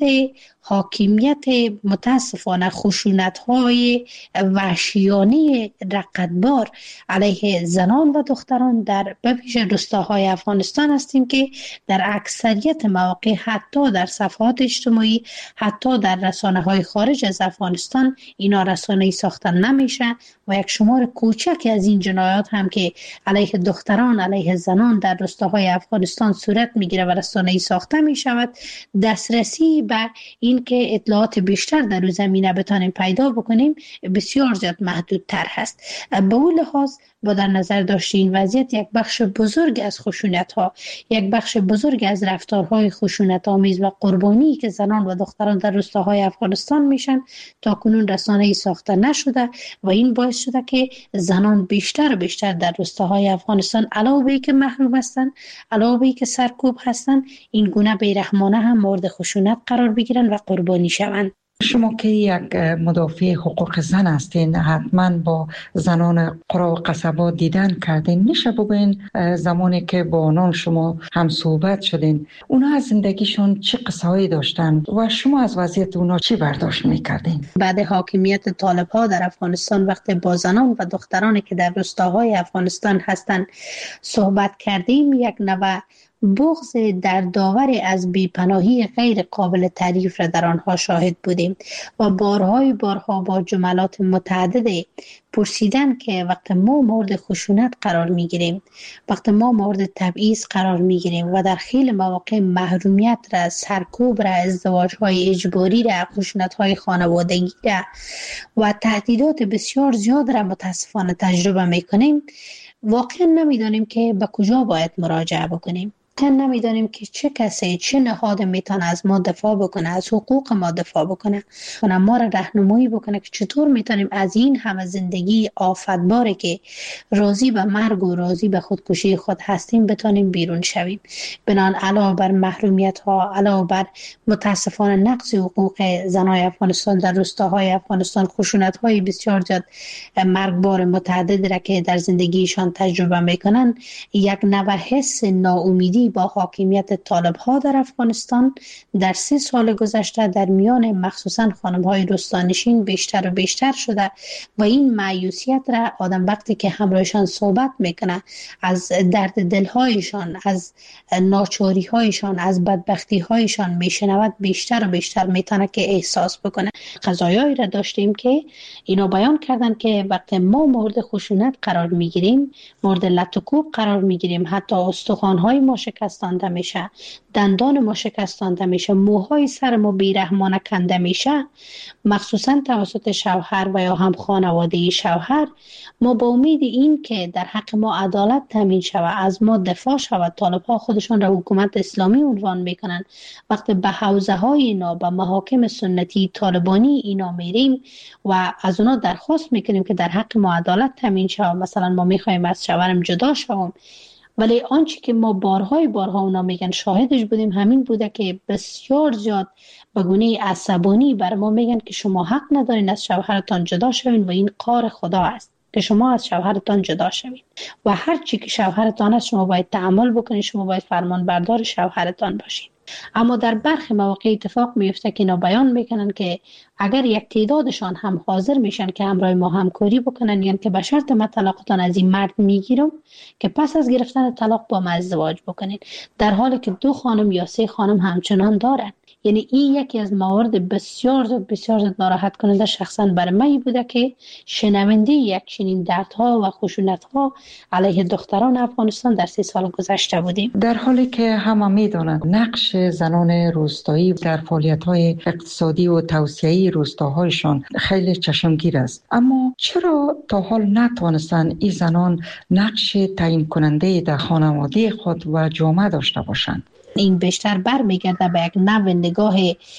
S11: حاکمیت متاسفانه خشونت‌های وحشیانه رقتبار علیه زنان و دختران در بویژه روستاهای افغانستان هستیم که در اکثریت مواقع حتی در صفحات اجتماعی، حتی در رسانه‌های خارج از افغانستان اینا رسانه‌ای ساخته نمیشه و یک شمار کوچکی از این جنایات هم که علیه دختران، علیه زنان در روستاهای افغانستان صورت میگیره و رسانه‌ای ساخته میشود، دسترسی به این که اطلاعات بیشتر در اون زمینه بتانیم پیدا بکنیم بسیار زیاد محدودتر هست. به اون لحاظ با در نظر داشت این وضعیت یک بخش بزرگ از خشونت ها، یک بخش بزرگ از رفتارهای خشونت آمیز و قربانی که زنان و دختران در روستاهای افغانستان میشن تا کنون رسانه‌ای ساخته نشده و این باعث شده که زنان بیشتر و بیشتر در روستاهای افغانستان علاوه بر اینکه محروم هستند، علاوه بر اینکه سرکوب هستند، این گونه بیرحمانه هم مورد خشونت قرار بگیرن و قربانی شوند.
S10: شما که یک مدافع حقوق زن هستین، حتما با زنان قرا و قصبات دیدن کردین. میشه بگوین زمانی که با آنان شما هم صحبت شدین، اونا از زندگیشون چه قصه هایی داشتن و شما از وضعیت اونا چی برداشت میکردین؟
S11: بعد حاکمیت طالب ها در افغانستان وقتی با زنان و دخترانی که در روستاهای افغانستان هستند صحبت کردیم، یک نوع بغض در داور از بیپناهی غیر قابل تعریف را در آنها شاهد بودیم و بارهای بارها با جملات متعدد پرسیدن که وقت ما مورد خشونت قرار می گیریم، وقت ما مورد تبعیض قرار می گیریم و در خیلی مواقع محرومیت را، سرکوب را، ازدواج های اجباری را، خشونت های خانوادگی را و تهدیدات بسیار زیاد را متاسفانه تجربه می کنیم، واقعا نمیدانیم که به کجا باید مراجعه بکنیم. نمیدانیم که چه کسی، چه نهاد میتونه از ما دفاع بکنه، از حقوق ما دفاع بکنه و ما را راهنمایی بکنه که چطور میتونیم از این همه زندگی آفتباره که راضی به مرگ و راضی به خودکشی خود هستیم بتونیم بیرون شویم. بنان علاوه بر محرومیت ها، علاوه بر متاسفانه نقض حقوق زنای افغانستان در روستاهای افغانستان، خشونت های بسیار زیاد مرگبار متعدد را که در زندگیشان تجربه میکنن، یک نوع حس ناامیدی با حاکمیت طالب ها در افغانستان در سه سال گذشته در میان مخصوصا خانم های روستانشین بیشتر و بیشتر شده و این مایوسیت را آدم وقتی که همراهشان صحبت میکنه، از درد دلهایشان، از ناچاری هایشان، از بدبختی هایشان میشنود، بیشتر و بیشتر میتونه که احساس بکنه. قضایایی را داشتیم که اینا بیان کردن که وقتی ما مورد خشونت قرار میگیریم، مورد لط و کوب قرار میگیریم، حتی استخوان های ما شکستانده میشه، دندان ما شکستانده میشه، موهای سر ما بیرحمانه کنده میشه، مخصوصا توسط شوهر و یا هم خانواده شوهر، ما با امید این که در حق ما عدالت تامین شود، از ما دفاع شود، طالب ها خودشان را حکومت اسلامی عنوان میکنن، وقتی به حوزه های اینا، به محاکم سنتی طالبانی اینا میریم و از اونا درخواست میکنیم که در حق ما عدالت تامین شود، مثلا ما میخوایم از شوهرم جدا شوم، ولی آنچه که ما بارهای بارها اونا میگن شاهدش بودیم همین بوده که بسیار زیاد به گونه عصبانی بر ما میگن که شما حق ندارین از شوهرتان جدا شوین و این کار خدا است که شما از شوهرتان جدا شوین و هر چی که شوهرتان است شما باید تحمل بکنید، شما باید فرمان بردار شوهرتان باشین. اما در برخی مواقع اتفاق میفته که اینا بیان میکنن که اگر یک تعدادشان هم حاضر میشن که همراه ما همکاری بکنن، یعنی که به شرط من طلاقتان از این مرد میگیرم که پس از گرفتن طلاق با من ازدواج بکنین، در حالی که دو خانم یا سه خانم همچنان دارن. یعنی این یکی از موارد بسیار بسیار ناراحت کننده شخصا برای من بوده که شنونده یک چنین دردها و خشونت‌ها علیه دختران افغانستان در سه سال گذشته بودیم.
S10: در حالی که همه میدانند نقش زنان روستایی در فعالیت‌های اقتصادی و توسعه‌ای روستاهایشان خیلی چشمگیر است، اما چرا تا حال نتوانستند این زنان نقش تعیین کننده در خانواده خود و جامعه داشته باشند؟
S11: این بیشتر برمیگرده به یک نوع نگاه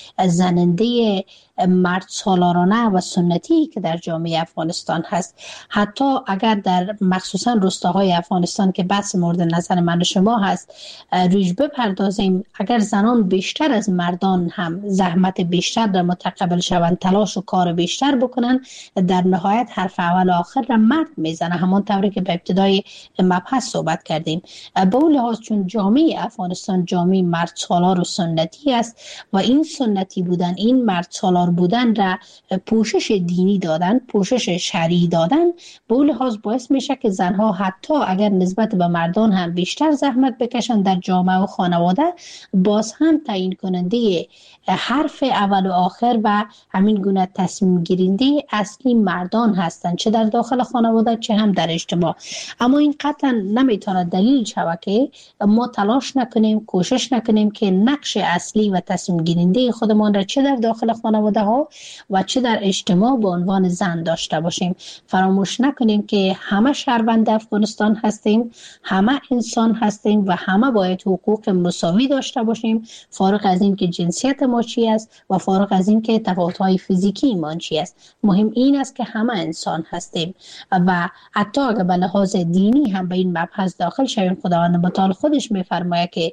S11: زننده مرد سالارانه و سنتی که در جامعه افغانستان هست. حتی اگر در مخصوصا روستاهای افغانستان که بحث مورد نظر من و شما هست رویش بپردازیم، اگر زنان بیشتر از مردان هم زحمت بیشتر در متقبل شوند، تلاش و کار بیشتر بکنن، در نهایت حرف اول و آخر را مرد میزنه، همان طوری که به ابتدای مبحث صحبت کردیم. به اون لحاظ چون جامعه افغانستان جامعه مرد سالار و سنتی است و این سنتی بودن، این مرد سالار بودن را پوشش دینی دادن، پوشش شرعی دادن، به اون لحاظ باعث میشه که زنها حتی اگر نسبت به مردان هم بیشتر زحمت بکشن در جامعه و خانواده، باز هم تعیین کننده حرف اول و آخر و همین گونه تصمیم گیرنده اصلی مردان هستند، چه در داخل خانواده چه هم در اجتماع. اما این قطعا نمیتونه دلیل شود که ما تلاش نکنیم، کوشش نکنیم که نقش اصلی و تصمیم گیرنده خودمان را چه در داخل خانواده ها و چه در اجتماع به عنوان زن داشته باشیم. فراموش نکنیم که همه شهروند افغانستان هستیم، همه انسان هستیم و همه باید حقوق مساوی داشته باشیم، فارغ از این که جنسیت ما چی است و فارغ از این که تفاوت‌های فیزیکی ما چی است. مهم این است که همه انسان هستیم و حتی اگر به لحاظ دینی هم به این مبحث داخل شویم، خداوند متعال خودش می‌فرماید که هیچ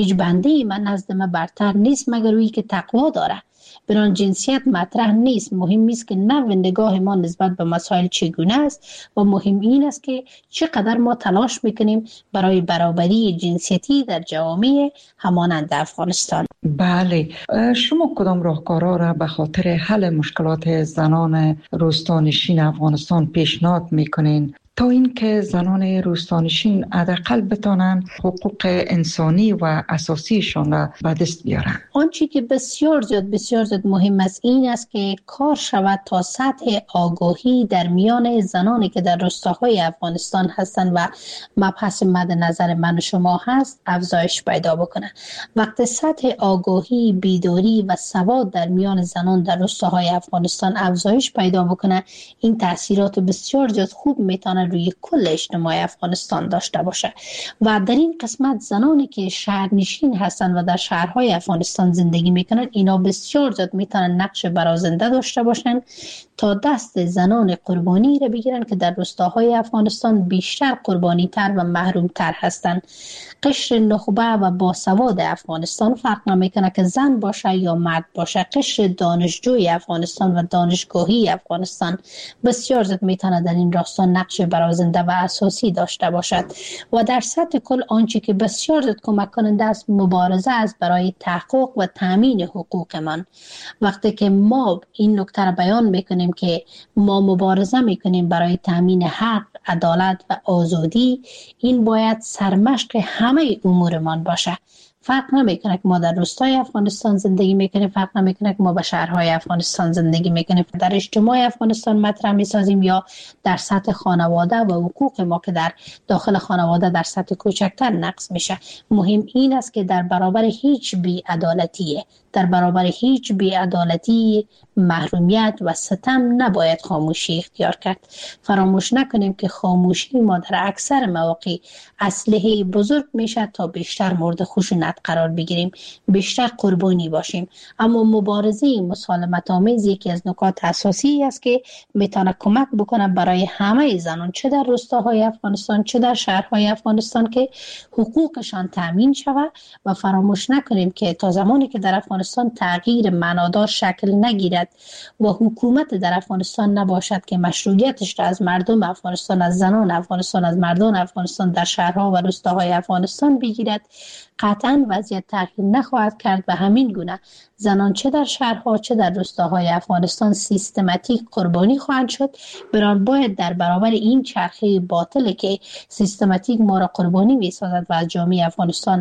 S11: هیچ بنده من نزد من برتر نیست مگر اویی که تقوا داره. بران جنسیت مطرح نیست. مهم نیست که نوع نگاه ما نسبت به مسائل چگونه است و مهم این است که چقدر ما تلاش میکنیم برای برابری جنسیتی در جوامع همانند افغانستان.
S10: بله، شما کدام راهکارها را به خاطر حل مشکلات زنان روستانشین افغانستان پیشنهاد میکنین تا اینکه زنان روستانشین حداقل بتانند حقوق انسانی و اساسیشان را به دست بیارند؟
S11: آنچه که بسیار زیاد بسیار زیاد مهم است این است که کار شود تا سطح آگاهی در میان زنانی که در روستاهای افغانستان هستند و مبحث مد نظر من و شما هست افزایش پیدا بکنه. وقتی سطح آگاهی، بیداری و سواد در میان زنان در روستاهای افغانستان افزایش پیدا بکنه، این تاثیرات بسیار زیاد خوب میتونه روی کل اجتماع افغانستان داشته باشه. و در این قسمت زنانی که شهرنشین هستند و در شهرهای افغانستان زندگی میکنن، اینا بسیار زیاد میتونن نقش برازنده داشته باشن تا دست زنان قربانی را بگیرن که در روستاهای افغانستان بیشتر قربانی تر و محروم تر هستند. قشر نخبه و باسواد افغانستان فرق نمیکنه که زن باشه یا مرد باشه. قشر دانشجوی افغانستان و دانشگاهی افغانستان بسیار زیاد میتونه در این راستا نقش برازنده و اساسی داشته باشد. و در سطح کل آنچه که بسیار زیاد کمک کننده است مبارزه است برای تحقق و تامین حقوق من. وقتی که ما این نکته را بیان میکنیم که ما مبارزه میکنیم برای تامین حق، عدالت و آزادی، این باید سرمشق همه امورمان باشه. فرق نمیکنه که ما در روستای افغانستان زندگی میکنیم، فرق نمیکنه که ما به شهرهای افغانستان زندگی میکنیم، در اجتماع افغانستان مطرح میسازیم یا در سطح خانواده و حقوق ما که در داخل خانواده در سطح کوچکتر نقض میشه. مهم این است که در برابر هیچ بی‌عدالتیه، در برابر هیچ بی‌عدالتی، محرومیت و ستم نباید خاموشی اختیار کرد. فراموش نکنیم که خاموشی ما در اکثر مواقع اسلحه بزرگ میشه تا بیشتر مورد خشونت قرار بگیریم، بیشتر قربانی باشیم. اما مبارزه مسالمت آمیز یکی از نکات اساسی است که میتونه کمک بکنه برای همه زنان، چه در روستاهای افغانستان چه در شهرهای افغانستان، که حقوقشان تامین شود. و فراموش نکنیم که تا زمانی که در افغانستان تغییر معنادار شکل نگیرد و حکومت در افغانستان نباشد که مشروعیتش را از مردم افغانستان، از زنان افغانستان، از مردان افغانستان در شهرها و روستاهای افغانستان بگیرد، قطعا وضعیت تغییر نخواهد کرد. و همین گونه زنان چه در شهرها چه در روستاهای افغانستان سیستماتیک قربانی خواهند شد. بران باید در برابر این چرخه باطل که سیستماتیک ما را قربانی می‌سازد و از جامعه افغانستان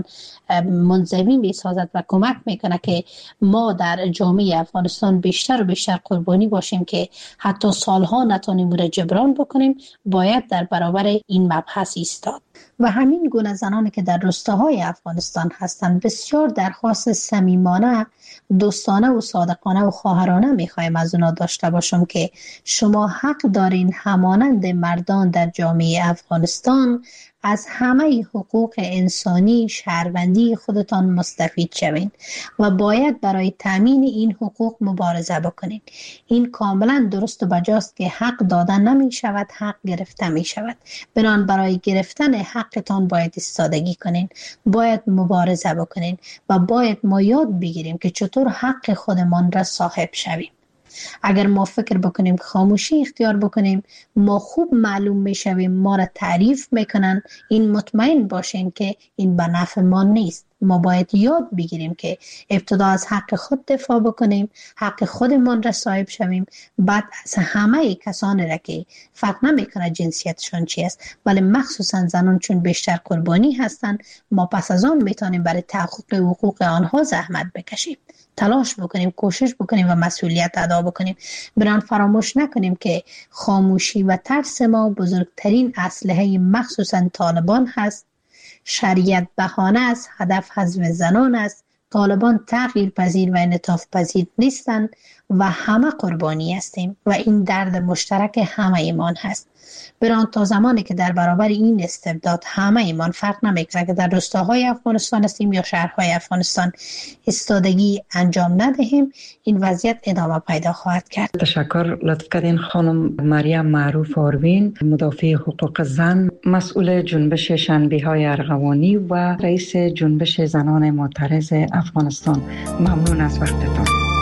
S11: منزوی می‌سازد و کمک میکنه که ما در جامعه افغانستان بیشتر و بیشتر قربانی باشیم که حتی سالها نتونیم را جبران بکنیم، باید در برابر این مبحث ایستاد. و همین گونه زنانی که در روستاهای افغانستان هستند بسیار درخواست صمیمانه، دوستانه و صادقانه و خواهرانه میخوایم از اونا داشته باشم که شما حق دارین همانند مردان در جامعه افغانستان از همه حقوق انسانی شهروندی خودتان مستفید شوین و باید برای تامین این حقوق مبارزه بکنید. این کاملا درست و بجاست که حق دادن نمی شود، حق گرفته می شود. بنان برای گرفتن حقتان باید ایستادگی کنین، باید مبارزه بکنین و باید ما یاد بگیریم که چطور حق خودمان را صاحب شویم. اگر ما فکر بکنیم خاموشی اختیار بکنیم، ما خوب معلوم میشویم، ما را تعریف میکنن، این مطمئن باشین که این به نفع ما نیست. ما باید یاد بگیریم که ابتدا از حق خود دفاع بکنیم، حق خودمان را صاحب شویم، بعد از همه کسانی را که فرق نمیکنه جنسیتشان چی است، ولی مخصوصا زنان چون بیشتر قربانی هستند، ما پس از آن میتونیم برای تحقق حقوق آنها زحمت بکشیم، تلاش بکنیم، کوشش بکنیم و مسئولیت ادا بکنیم. بران فراموش نکنیم که خاموشی و ترس ما بزرگترین اسلحه مخصوصا طالبان هست. شریعت بهانه است، هدف حذف زنان است. طالبان تغییر پذیر و انعطاف پذیر نیستند و همه قربانی هستیم و این درد مشترک همه ایمان هست. بران تا زمانی که در برابر این استبداد همه ایمان فرق نمیکنه که در روستاهای افغانستان هستیم یا شهرهای افغانستان ایستادگی انجام ندهیم، این وضعیت ادامه پیدا خواهد کرد.
S10: تشکر. لطف کردین خانم مریم معروف آروین، مدافع حقوق زن، مسئول جنبش شنبه‌های ارغوانی و رئیس جنبش زنان معترض افغانستان. ممنون از وقتتان.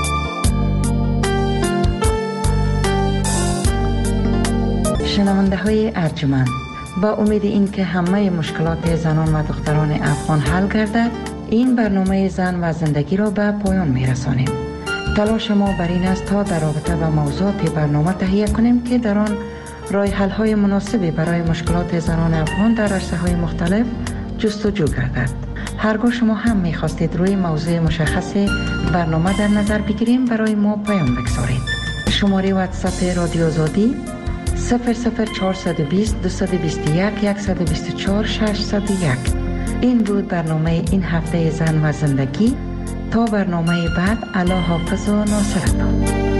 S10: شنونده های ارجمند، با امید این که همه مشکلات زنان و دختران افغان حل گردد، این برنامه زن و زندگی را به پایان می رسانیم. تلاش ما بر این است تا در رابطه با موضوعات برنامه تهیه کنیم که در آن راه حل های مناسبی برای مشکلات زنان افغان در عرصه های مختلف جستجو گردد. هرگاه شما هم می خواستید روی موضوع مشخص برنامه در نظر بگیریم، برای ما پیام بگذارید. شماره واتساپ رادیو آزادی صفر صفر چهارصد و بیست دویست و بیست و یک صد و بیست و چهار ششصد و یک. این بود برنامه این هفته زن و زندگی. تا برنامه بعد، الله حافظ و ناصرتان.